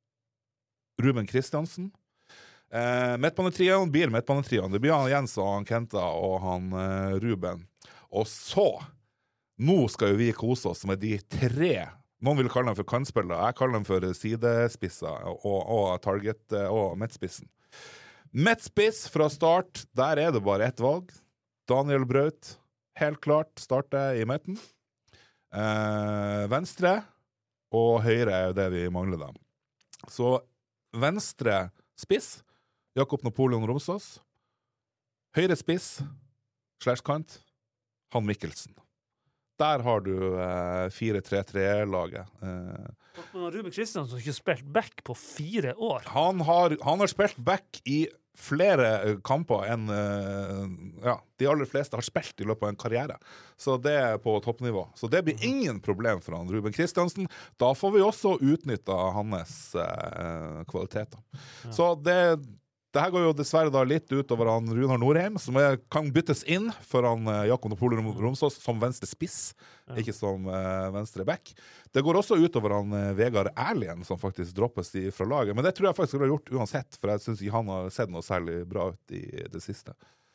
Ruben Kristiansen. Eh, midtbanetrioen blir midtbanetrioen. Det blir han Jens og han Kenta og han eh, Ruben. Og så nå skal jo vi kose oss med de tre. Noen vil kalle dem for kantspillere. Jeg kaller dem for sidespisser og, og target og midtspissen. Midtspiss fra start, der er det bare ett valg. Daniel Braut, helt klart, starter i midten. Eh, venstre og høyre er jo det vi mangler da. Så venstre spiss, Jakob Napoleon Romsås. Høyre spiss, slash kant, Han Mikkelsen. Der har du eh, fire tre tre-laget. Eh, Men Ruben Kristiansen har ikke spilt back på fire år. han, har, han har spilt back i flere eh, kamper enn eh, ja, de aller fleste har spilt i løpet av en karriere. Så det er på toppnivå. Så det blir ingen problem for han Ruben Kristiansen. Da får vi også utnytta hans eh, kvaliteter. Ja. Så det Det her går jo dessverre da litt utover han Runar Norheim, som er, kan byttes inn for han eh, Jakob Napoleon Romsås som venstre spiss, Ja. ikke som eh, venstre back. Det går også utover han eh, Vegard Erlien, som faktisk droppes i, fra laget. Men det tror jeg faktisk skulle ha gjort uansett, for jeg synes ikke han har sett noe særlig bra ut i det siste.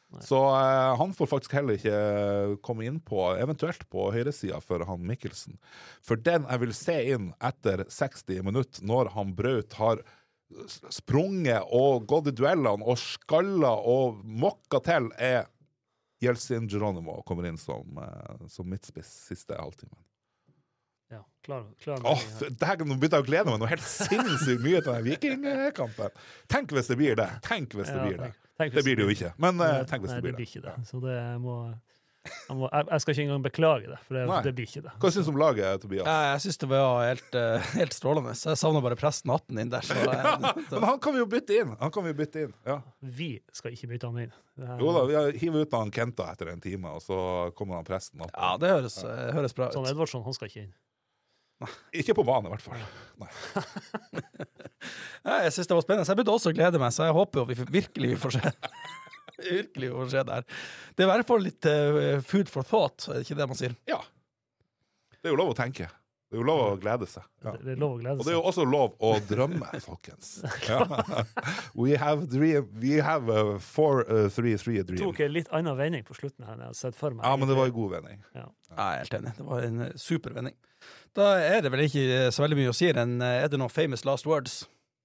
Så uh, han får faktisk heller ikke komme inn på, eventuelt på høyresida for han Mikkelsen. For den jeg vil se inn etter seksti minutter, når han Braut har sprunget og gått i duellene og skalla og mokka til, er Jelsin Geronimo kommer inn som, uh, som midtspiss siste halvtimen. Ja, klar, klar Åh, oh, det her, nå begynte jeg å glede meg noe helt sinnssykt mye til den vikingkampen. Tenk hvis det blir det. Tenk hvis det Ja, blir det. tenk- tenk hvis Det blir det jo ikke, men uh, tenk hvis Nei, det blir det. blir ikke det. Så det må, jeg, må jeg, jeg skal ikke engang beklage det, for det, Nei. det blir ikke det. Hva synes du om laget, Tobias? Ja, jeg synes det var helt, uh, helt strålende. Så jeg savner bare presten atten inn der. Så, uh, Men han kan vi jo bytte inn. Han kan vi jo bytte inn. Ja. Vi skal ikke bytte han inn. Det her- Jo da, vi hiver ut han Kenta etter en time, og så kommer han presten opp. ja, det høres, uh, høres bra Sånn ut. Edvardsson, han skal ikke inn. Ikke på banen, i hvert fall. Nei. Ja, jeg synes det var spennende. Så jeg begynte også å glede meg, så jeg håper jo vi får- virkelig vi får se. Virkelig vi får se der. Det er i hvert fall litt uh, food for thought, er det ikke det man sier? Ja. Det er jo lov å tenke. Det er jo lov å glede seg. Ja. Det, det er lov å glede Og det er seg. jo også lov å drømme, folkens. Ja. We have dream, we have a four, uh, three, three a dream. Tok en litt annen vending på slutten her enn jeg hadde sett for meg. Ja, men det var en god vending. Ja, jeg er helt enig. Det var en uh, super vending. Da er det vel ikke uh, så veldig mye å si enn uh, er det noen famous last words?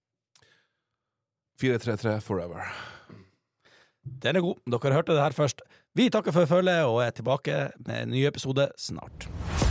fire tre tre forever. Den er god. Dere hørte det her først. Vi takker for følget og er tilbake med en ny episode snart.